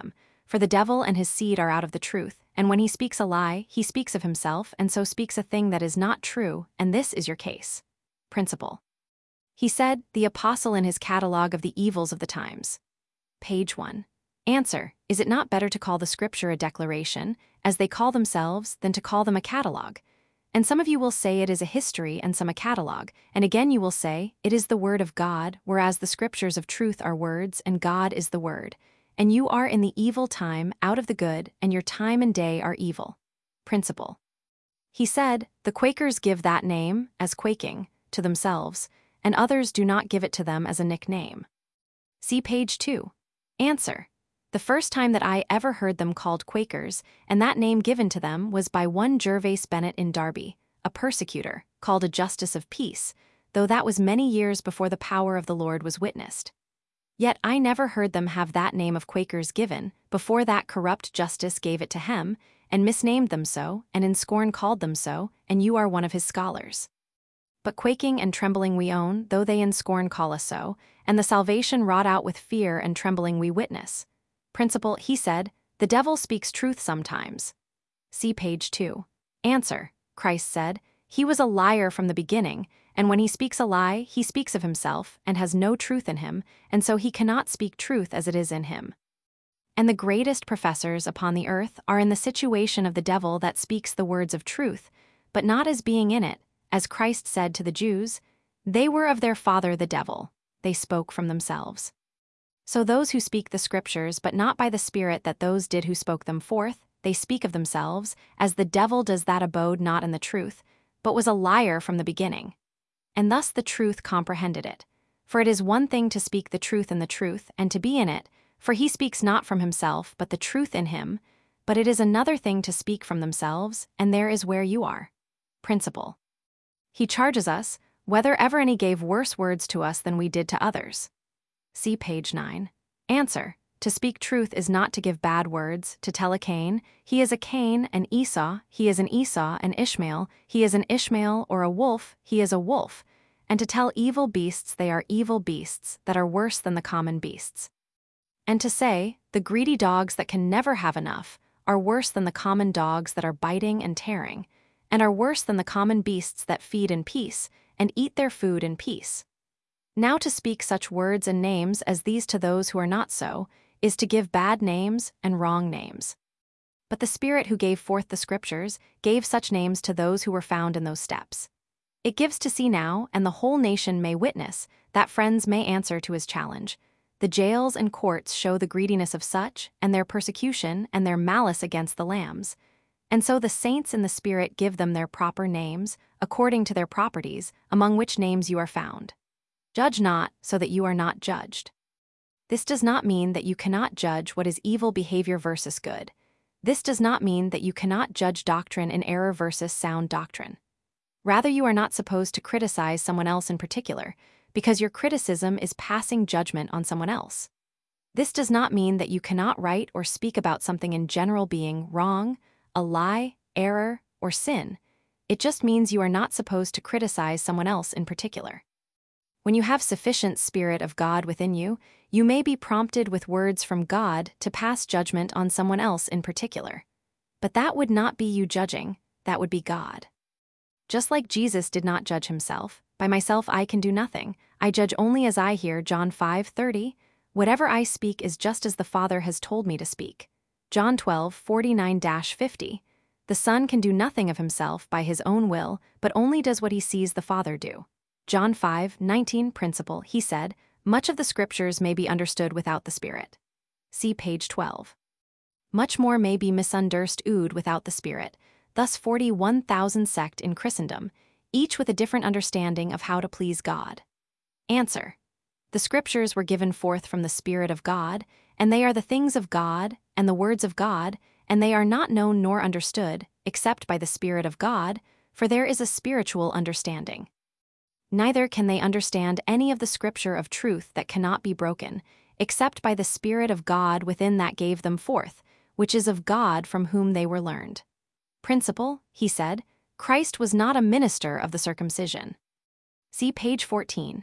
For the devil and his seed are out of the truth, and when he speaks a lie, he speaks of himself, and so speaks a thing that is not true, and this is your case. Principle. He said, the apostle in his catalogue of the evils of the times. Page one. Answer. Is it not better to call the scripture a declaration, as they call themselves, than to call them a catalogue? And some of you will say it is a history and some a catalogue, and again you will say, it is the word of God, whereas the scriptures of truth are words, and God is the word. And you are in the evil time, out of the good, and your time and day are evil. Principle. He said, the Quakers give that name, as quaking, to themselves, and others do not give it to them as a nickname. See page two. Answer. The first time that I ever heard them called Quakers, and that name given to them, was by one Gervase Bennett in Derby, a persecutor, called a justice of peace, though that was many years before the power of the Lord was witnessed. Yet I never heard them have that name of Quakers given, before that corrupt justice gave it to him, and misnamed them so, and in scorn called them so, and you are one of his scholars. But quaking and trembling we own, though they in scorn call us so, and the salvation wrought out with fear and trembling we witness. Principle. He said, the devil speaks truth sometimes. See page two. Answer. Christ said, he was a liar from the beginning, and when he speaks a lie, he speaks of himself, and has no truth in him, and so he cannot speak truth as it is in him. And the greatest professors upon the earth are in the situation of the devil that speaks the words of truth, but not as being in it, as Christ said to the Jews, they were of their father the devil, they spoke from themselves. So those who speak the scriptures, but not by the Spirit that those did who spoke them forth, they speak of themselves, as the devil does that abode not in the truth, but was a liar from the beginning. And thus the truth comprehended it. For it is one thing to speak the truth in the truth, and to be in it, for he speaks not from himself, but the truth in him, but it is another thing to speak from themselves, and there is where you are. Principle. He charges us, whether ever any gave worse words to us than we did to others. See page nine. Answer. To speak truth is not to give bad words, to tell a Cain, he is a Cain, and Esau, he is an Esau, and Ishmael, he is an Ishmael, or a wolf, he is a wolf, and to tell evil beasts they are evil beasts, that are worse than the common beasts. And to say, the greedy dogs that can never have enough, are worse than the common dogs that are biting and tearing, and are worse than the common beasts that feed in peace, and eat their food in peace. Now to speak such words and names as these to those who are not so, is to give bad names and wrong names. But the Spirit who gave forth the Scriptures gave such names to those who were found in those steps. It gives to see now, and the whole nation may witness, that friends may answer to his challenge. The jails and courts show the greediness of such, and their persecution, and their malice against the lambs. And so the saints in the Spirit give them their proper names, according to their properties, among which names you are found. Judge not, so that you are not judged. This does not mean that you cannot judge what is evil behavior versus good. This does not mean that you cannot judge doctrine in error versus sound doctrine. Rather, you are not supposed to criticize someone else in particular, because your criticism is passing judgment on someone else. This does not mean that you cannot write or speak about something in general being wrong, a lie, error, or sin. It just means you are not supposed to criticize someone else in particular. When you have sufficient Spirit of God within you, you may be prompted with words from God to pass judgment on someone else in particular. But that would not be you judging, that would be God. Just like Jesus did not judge himself, by myself I can do nothing, I judge only as I hear, John five thirty, whatever I speak is just as the Father has told me to speak. John twelve forty-nine to fifty, the Son can do nothing of himself by his own will, but only does what he sees the Father do. John five nineteen. Principle. He said, much of the Scriptures may be understood without the Spirit. See page twelve. Much more may be misunderstood without the Spirit, thus forty-one thousand sect in Christendom, each with a different understanding of how to please God. Answer. The Scriptures were given forth from the Spirit of God, and they are the things of God, and the words of God, and they are not known nor understood, except by the Spirit of God, for there is a spiritual understanding. Neither can they understand any of the Scripture of truth that cannot be broken, except by the Spirit of God within that gave them forth, which is of God from whom they were learned. Principle. He said, Christ was not a minister of the circumcision. See page fourteen.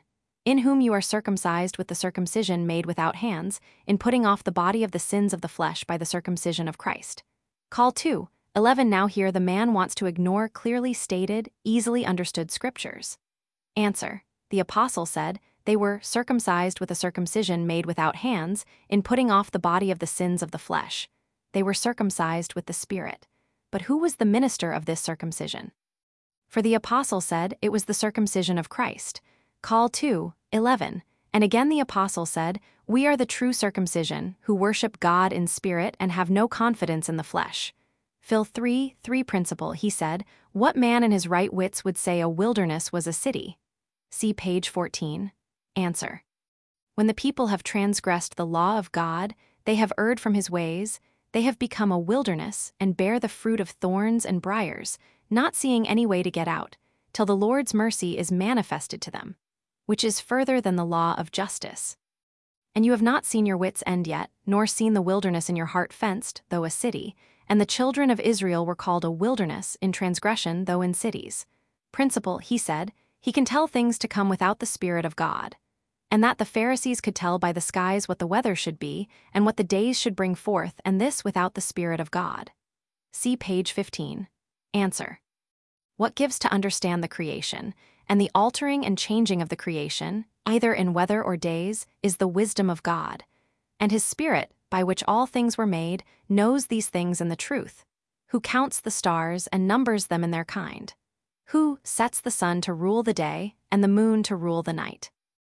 in whom you are circumcised with the circumcision made without hands, in putting off the body of the sins of the flesh by the circumcision of Christ. Call two eleven. Now here the man wants to ignore clearly stated, easily understood scriptures. Answer. The apostle said, they were circumcised with a circumcision made without hands, in putting off the body of the sins of the flesh. They were circumcised with the Spirit. But who was the minister of this circumcision? For the apostle said it was the circumcision of Christ. Call two eleven. And again the apostle said, we are the true circumcision, who worship God in spirit and have no confidence in the flesh. Phil three three principle. He said, what man in his right wits would say a wilderness was a city? See page fourteen. Answer. When the people have transgressed the law of God, they have erred from his ways, they have become a wilderness and bear the fruit of thorns and briars, not seeing any way to get out, till the Lord's mercy is manifested to them, which is further than the law of justice. And you have not seen your wits' end yet, nor seen the wilderness in your heart fenced, though a city, and the children of Israel were called a wilderness in transgression, though in cities. Principle, he said, he can tell things to come without the Spirit of God. And that the Pharisees could tell by the skies what the weather should be, and what the days should bring forth, and this without the Spirit of God. See page fifteen. Answer. What gives to understand the creation, and the altering and changing of the creation, either in weather or days, is the wisdom of God. And his Spirit, by which all things were made, knows these things in the truth, who counts the stars and numbers them in their kind, who sets the sun to rule the day, and the moon to rule the night.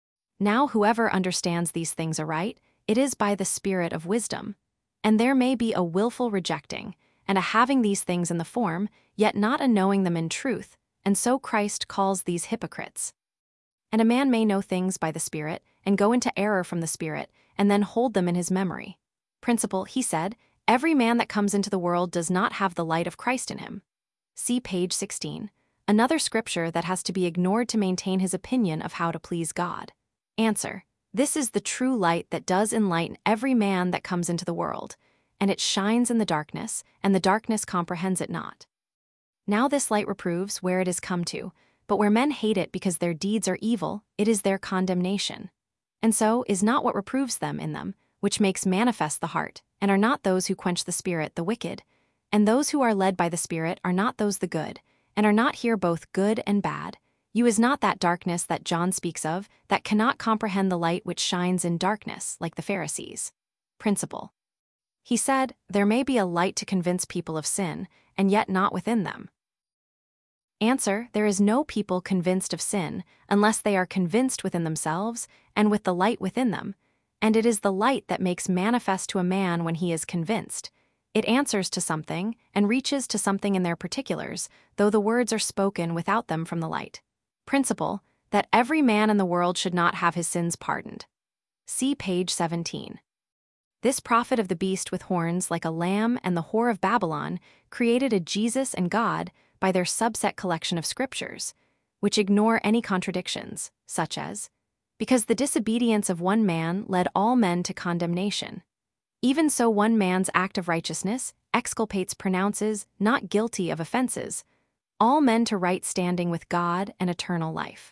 Now whoever understands these things aright, it is by the Spirit of wisdom. And there may be a willful rejecting, and a having these things in the form, yet not a knowing them in truth, and so Christ calls these hypocrites. And a man may know things by the Spirit, and go into error from the Spirit, and then hold them in his memory. Principle, he said, every man that comes into the world does not have the light of Christ in him. See page sixteen. Another scripture that has to be ignored to maintain his opinion of how to please God. Answer. This is the true light that does enlighten every man that comes into the world, and it shines in the darkness, and the darkness comprehends it not. Now this light reproves where it is come to, but where men hate it because their deeds are evil, it is their condemnation. And so is not what reproves them in them, which makes manifest the heart, and are not those who quench the Spirit the wicked, and those who are led by the Spirit are not those the good, and are not here both good and bad. You is not that darkness that John speaks of, that cannot comprehend the light which shines in darkness, like the Pharisees. Principle. He said, there may be a light to convince people of sin, and yet not within them. Answer, there is no people convinced of sin, unless they are convinced within themselves, and with the light within them, and it is the light that makes manifest to a man when he is convinced. It answers to something, and reaches to something in their particulars, though the words are spoken without them from the light. Principle, that every man in the world should not have his sins pardoned. See page seventeen. This prophet of the beast with horns like a lamb and the whore of Babylon created a Jesus and God by their subset collection of scriptures, which ignore any contradictions, such as, because the disobedience of one man led all men to condemnation. Even so one man's act of righteousness exculpates pronounces not guilty of offenses, all men to right standing with God and eternal life.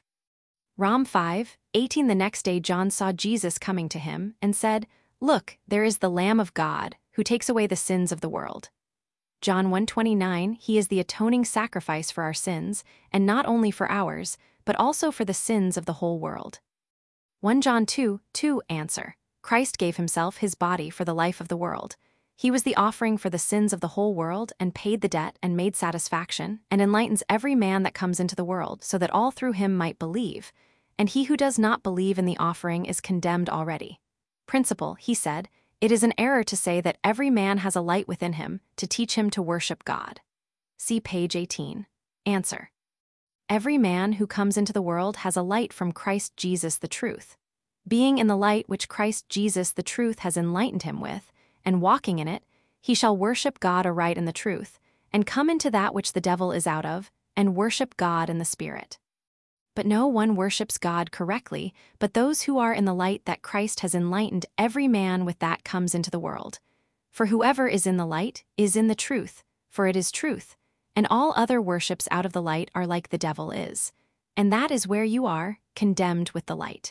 Rom five eighteen. The next day John saw Jesus coming to him and said, look, there is the Lamb of God, who takes away the sins of the world. John one twenty-nine. He is the atoning sacrifice for our sins, and not only for ours, but also for the sins of the whole world. First John two two. Answer. Christ gave himself his body for the life of the world. He was the offering for the sins of the whole world, and paid the debt and made satisfaction, and enlightens every man that comes into the world, so that all through him might believe. And he who does not believe in the offering is condemned already. Principle, he said, it is an error to say that every man has a light within him to teach him to worship God. See page eighteen. Answer. Every man who comes into the world has a light from Christ Jesus the truth. Being in the light which Christ Jesus the truth has enlightened him with, and walking in it, he shall worship God aright in the truth, and come into that which the devil is out of, and worship God in the Spirit. But no one worships God correctly, but those who are in the light that Christ has enlightened every man with that comes into the world. For whoever is in the light is in the truth, for it is truth, and all other worships out of the light are like the devil is. and that is where you are, condemned with the light.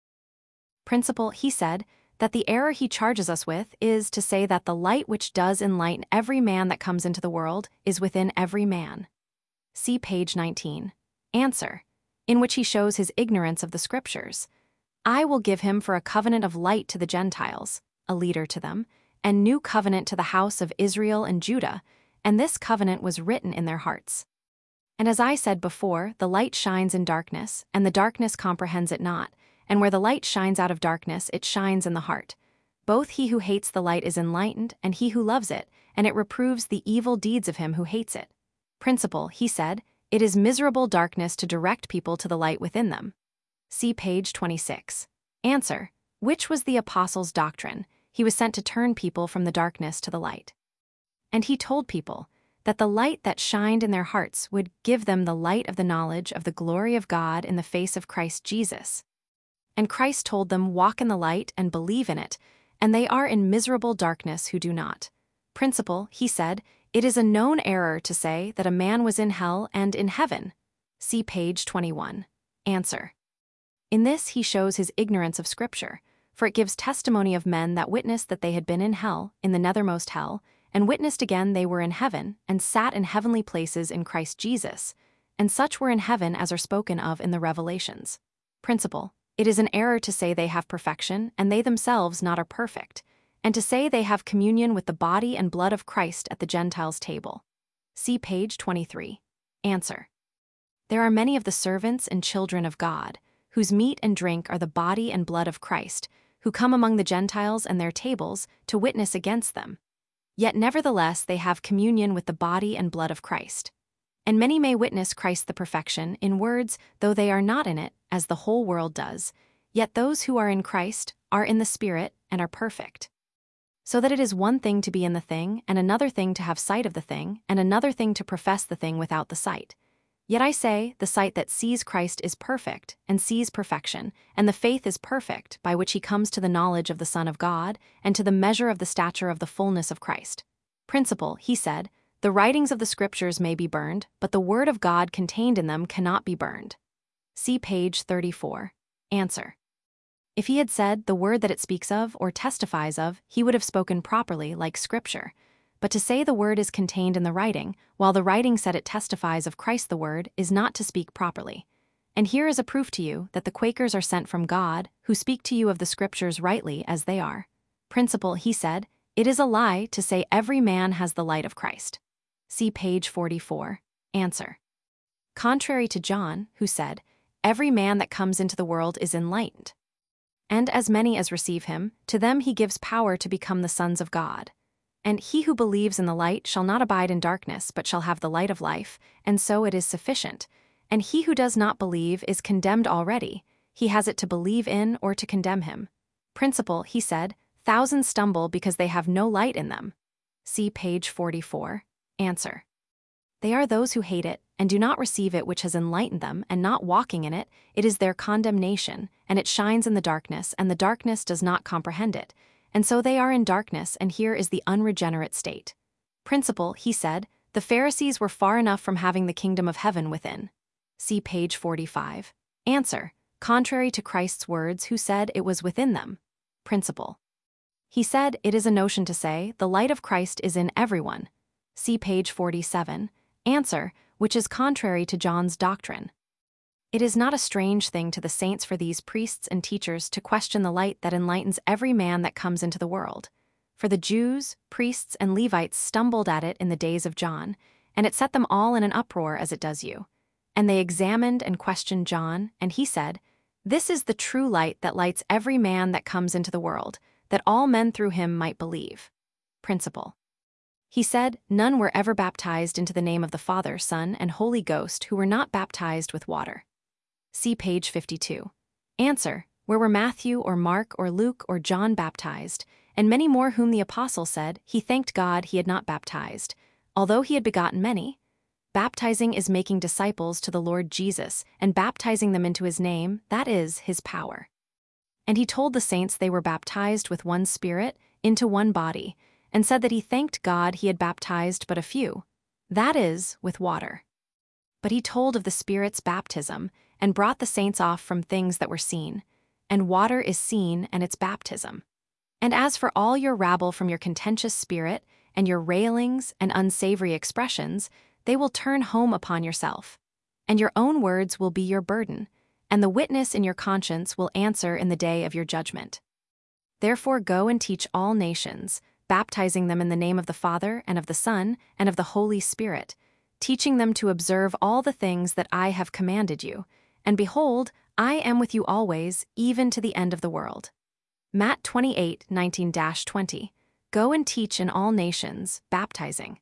Principal, he said, that the error he charges us with is to say that the light which does enlighten every man that comes into the world is within every man. See page nineteen. Answer, in which he shows his ignorance of the Scriptures. I will give him for a covenant of light to the Gentiles, a leader to them, and new covenant to the house of Israel and Judah, and this covenant was written in their hearts. And as I said before, the light shines in darkness, and the darkness comprehends it not, and where the light shines out of darkness, it shines in the heart. Both he who hates the light is enlightened, and he who loves it, and it reproves the evil deeds of him who hates it. Principal, he said, it is miserable darkness to direct people to the light within them. See page twenty-six. Answer, which was the apostle's doctrine? He was sent to turn people from the darkness to the light. And he told people that the light that shined in their hearts would give them the light of the knowledge of the glory of God in the face of Christ Jesus. And Christ told them, walk in the light and believe in it, and they are in miserable darkness who do not. Principal, he said, it is a known error to say that a man was in hell and in heaven. See page twenty-one. Answer. In this he shows his ignorance of Scripture, for it gives testimony of men that witnessed that they had been in hell, in the nethermost hell, and witnessed again they were in heaven, and sat in heavenly places in Christ Jesus, and such were in heaven as are spoken of in the Revelations. Principal, it is an error to say they have perfection, and they themselves not are perfect, and to say they have communion with the body and blood of Christ at the Gentiles' table. See page twenty-three. Answer. There are many of the servants and children of God, whose meat and drink are the body and blood of Christ, who come among the Gentiles and their tables to witness against them. Yet nevertheless they have communion with the body and blood of Christ. And many may witness Christ the perfection in words, though they are not in it, as the whole world does. Yet those who are in Christ are in the Spirit and are perfect. So that it is one thing to be in the thing, and another thing to have sight of the thing, and another thing to profess the thing without the sight. Yet I say, the sight that sees Christ is perfect, and sees perfection, and the faith is perfect, by which he comes to the knowledge of the Son of God, and to the measure of the stature of the fullness of Christ. Principal, he said, the writings of the Scriptures may be burned, but the word of God contained in them cannot be burned. See page thirty-four. Answer. If he had said the word that it speaks of or testifies of, he would have spoken properly, like Scripture. But to say the word is contained in the writing, while the writing said it testifies of Christ the word, is not to speak properly. And here is a proof to you that the Quakers are sent from God, who speak to you of the Scriptures rightly as they are. Principal, he said, it is a lie to say every man has the light of Christ. See page forty-four. Answer. Contrary to John, who said, every man that comes into the world is enlightened. And as many as receive him, to them he gives power to become the sons of God. And he who believes in the light shall not abide in darkness, but shall have the light of life, and so it is sufficient. And he who does not believe is condemned already, he has it to believe in or to condemn him. Principal, he said, thousands stumble because they have no light in them. See page forty-four. Answer. They are those who hate it, and do not receive it which has enlightened them, and not walking in it, it is their condemnation, and it shines in the darkness, and the darkness does not comprehend it. And so they are in darkness, and here is the unregenerate state. Principal, he said, the Pharisees were far enough from having the kingdom of heaven within. See page forty-five. Answer. Contrary to Christ's words, who said it was within them. Principal. He said it is a notion to say the light of Christ is in everyone. See page forty-seven. Answer, which is contrary to John's doctrine. It is not a strange thing to the saints for these priests and teachers to question the light that enlightens every man that comes into the world. For the Jews, priests, and Levites stumbled at it in the days of John, and it set them all in an uproar as it does you. And they examined and questioned John, and he said, this is the true light that lights every man that comes into the world, that all men through him might believe. Principal. He said, none were ever baptized into the name of the Father, Son, and Holy Ghost who were not baptized with water. See page fifty-two. Answer, where were Matthew or Mark or Luke or John baptized, and many more whom the apostle said, he thanked God he had not baptized, although he had begotten many? Baptizing is making disciples to the Lord Jesus, and baptizing them into his name, that is, his power. And he told the saints they were baptized with one Spirit, into one body, and said that he thanked God he had baptized but a few, that is, with water. But he told of the Spirit's baptism, and brought the saints off from things that were seen. And water is seen, and its baptism. And as for all your rabble from your contentious spirit, and your railings and unsavory expressions, they will turn home upon yourself. And your own words will be your burden, and the witness in your conscience will answer in the day of your judgment. Therefore go and teach all nations, baptizing them in the name of the Father, and of the Son, and of the Holy Spirit, teaching them to observe all the things that I have commanded you. And behold, I am with you always, even to the end of the world. Matt twenty-eight nineteen to twenty. Go and teach in all nations, baptizing.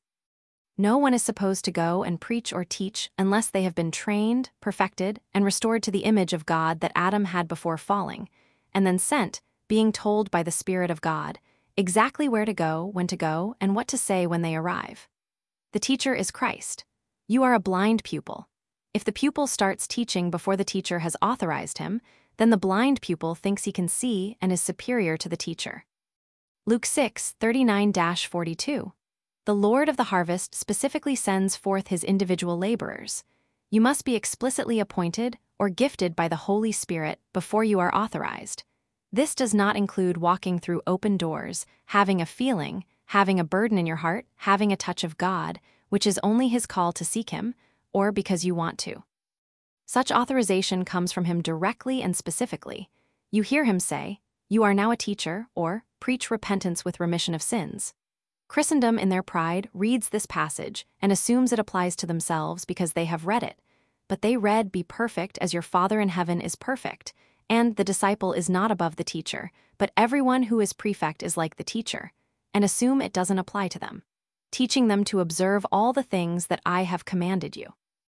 No one is supposed to go and preach or teach unless they have been trained, perfected, and restored to the image of God that Adam had before falling, and then sent, being told by the Spirit of God, exactly where to go, when to go, and what to say when they arrive. The teacher is Christ. You are a blind pupil. If the pupil starts teaching before the teacher has authorized him, then the blind pupil thinks he can see and is superior to the teacher. Luke six thirty-nine to forty-two. The Lord of the harvest specifically sends forth his individual laborers. You must be explicitly appointed or gifted by the Holy Spirit before you are authorized. This does not include walking through open doors, having a feeling, having a burden in your heart, having a touch of God, which is only his call to seek him, or because you want to. Such authorization comes from him directly and specifically. You hear him say, "You are now a teacher," or "Preach repentance with remission of sins." Christendom, in their pride, reads this passage and assumes it applies to themselves because they have read it. But they read, "Be perfect as your Father in heaven is perfect," and the disciple is not above the teacher, but everyone who is prefect is like the teacher, and assume it doesn't apply to them, teaching them to observe all the things that I have commanded you.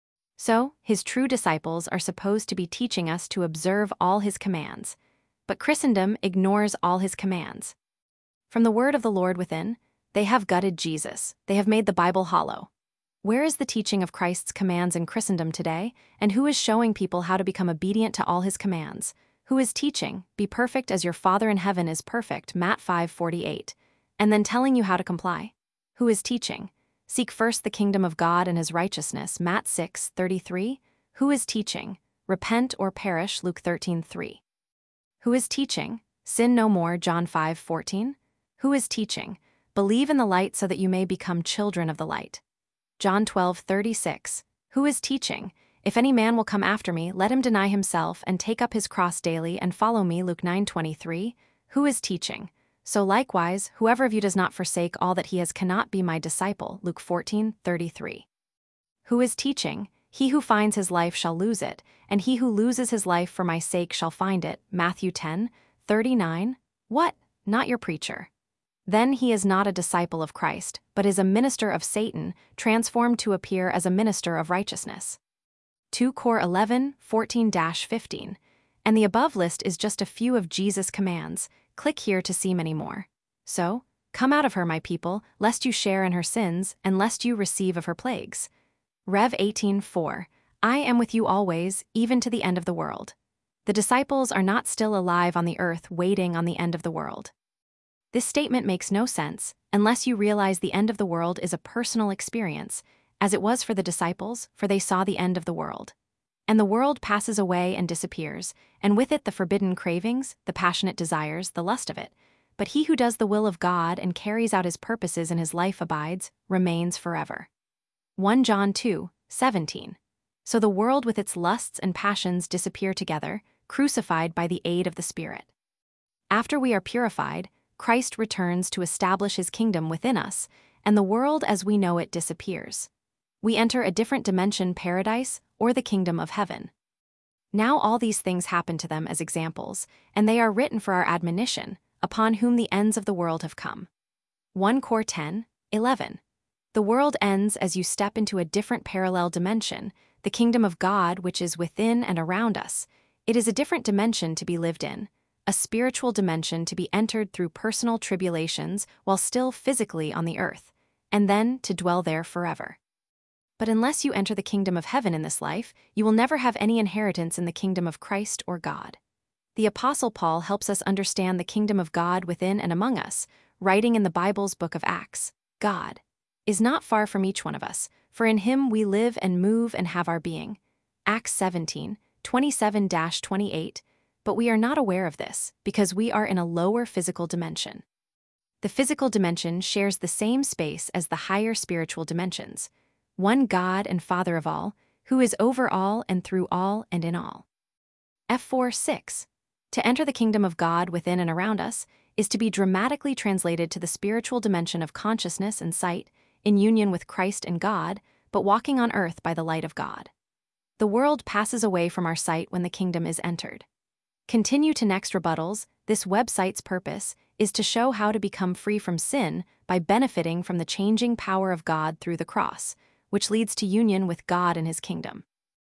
So, his true disciples are supposed to be teaching us to observe all his commands, but Christendom ignores all his commands. From the word of the Lord within, they have gutted Jesus, they have made the Bible hollow. Where is the teaching of Christ's commands in Christendom today, and who is showing people how to become obedient to all his commands? Who is teaching, "Be perfect as your Father in heaven is perfect," Matt five forty-eight, and then telling you how to comply? Who is teaching, "Seek first the kingdom of God and his righteousness," Matt six thirty-three? Who is teaching, "Repent or perish," Luke thirteen three? Who is teaching, "Sin no more," John five fourteen? Who is teaching, "Believe in the light so that you may become children of the light," John twelve thirty-six? Who is teaching, "If any man will come after me, let him deny himself and take up his cross daily and follow me," Luke nine twenty-three? Who is teaching, "So likewise, whoever of you does not forsake all that he has cannot be my disciple," Luke fourteen thirty-three? Who is teaching, "He who finds his life shall lose it, and he who loses his life for my sake shall find it," Matthew ten thirty-nine? What? Not your preacher. Then he is not a disciple of Christ, but is a minister of Satan, transformed to appear as a minister of righteousness. two Cor eleven fourteen to fifteen. And the above list is just a few of Jesus' commands. Click here to see many more. So, come out of her, my people, lest you share in her sins, and lest you receive of her plagues. Rev eighteen four. I am with you always, even to the end of the world. The disciples are not still alive on the earth waiting on the end of the world. This statement makes no sense unless you realize the end of the world is a personal experience, as it was for the disciples, for they saw the end of the world. And the world passes away and disappears, and with it the forbidden cravings, the passionate desires, the lust of it. But he who does the will of God and carries out his purposes in his life abides, remains forever. First John two seventeen. So the world with its lusts and passions disappear together, crucified by the aid of the Spirit. After we are purified, Christ returns to establish his kingdom within us, and the world as we know it disappears. We enter a different dimension, paradise, or the kingdom of heaven. Now all these things happen to them as examples, and they are written for our admonition, upon whom the ends of the world have come. First Cor ten eleven. The world ends as you step into a different parallel dimension, the kingdom of God which is within and around us. It is a different dimension to be lived in, a spiritual dimension to be entered through personal tribulations while still physically on the earth, and then to dwell there forever. But unless you enter the kingdom of heaven in this life, you will never have any inheritance in the kingdom of Christ or God. The Apostle Paul helps us understand the kingdom of God within and among us, writing in the Bible's book of Acts, "God is not far from each one of us, for in him we live and move and have our being." Acts seventeen twenty-seven to twenty-eight, but we are not aware of this because we are in a lower physical dimension. The physical dimension shares the same space as the higher spiritual dimensions, one God and Father of all, who is over all and through all and in all. F four six. To enter the kingdom of God within and around us is to be dramatically translated to the spiritual dimension of consciousness and sight, in union with Christ and God, but walking on earth by the light of God. The world passes away from our sight when the kingdom is entered. Continue to next rebuttals. This website's purpose is to show how to become free from sin by benefiting from the changing power of God through the cross, which leads to union with God and His kingdom.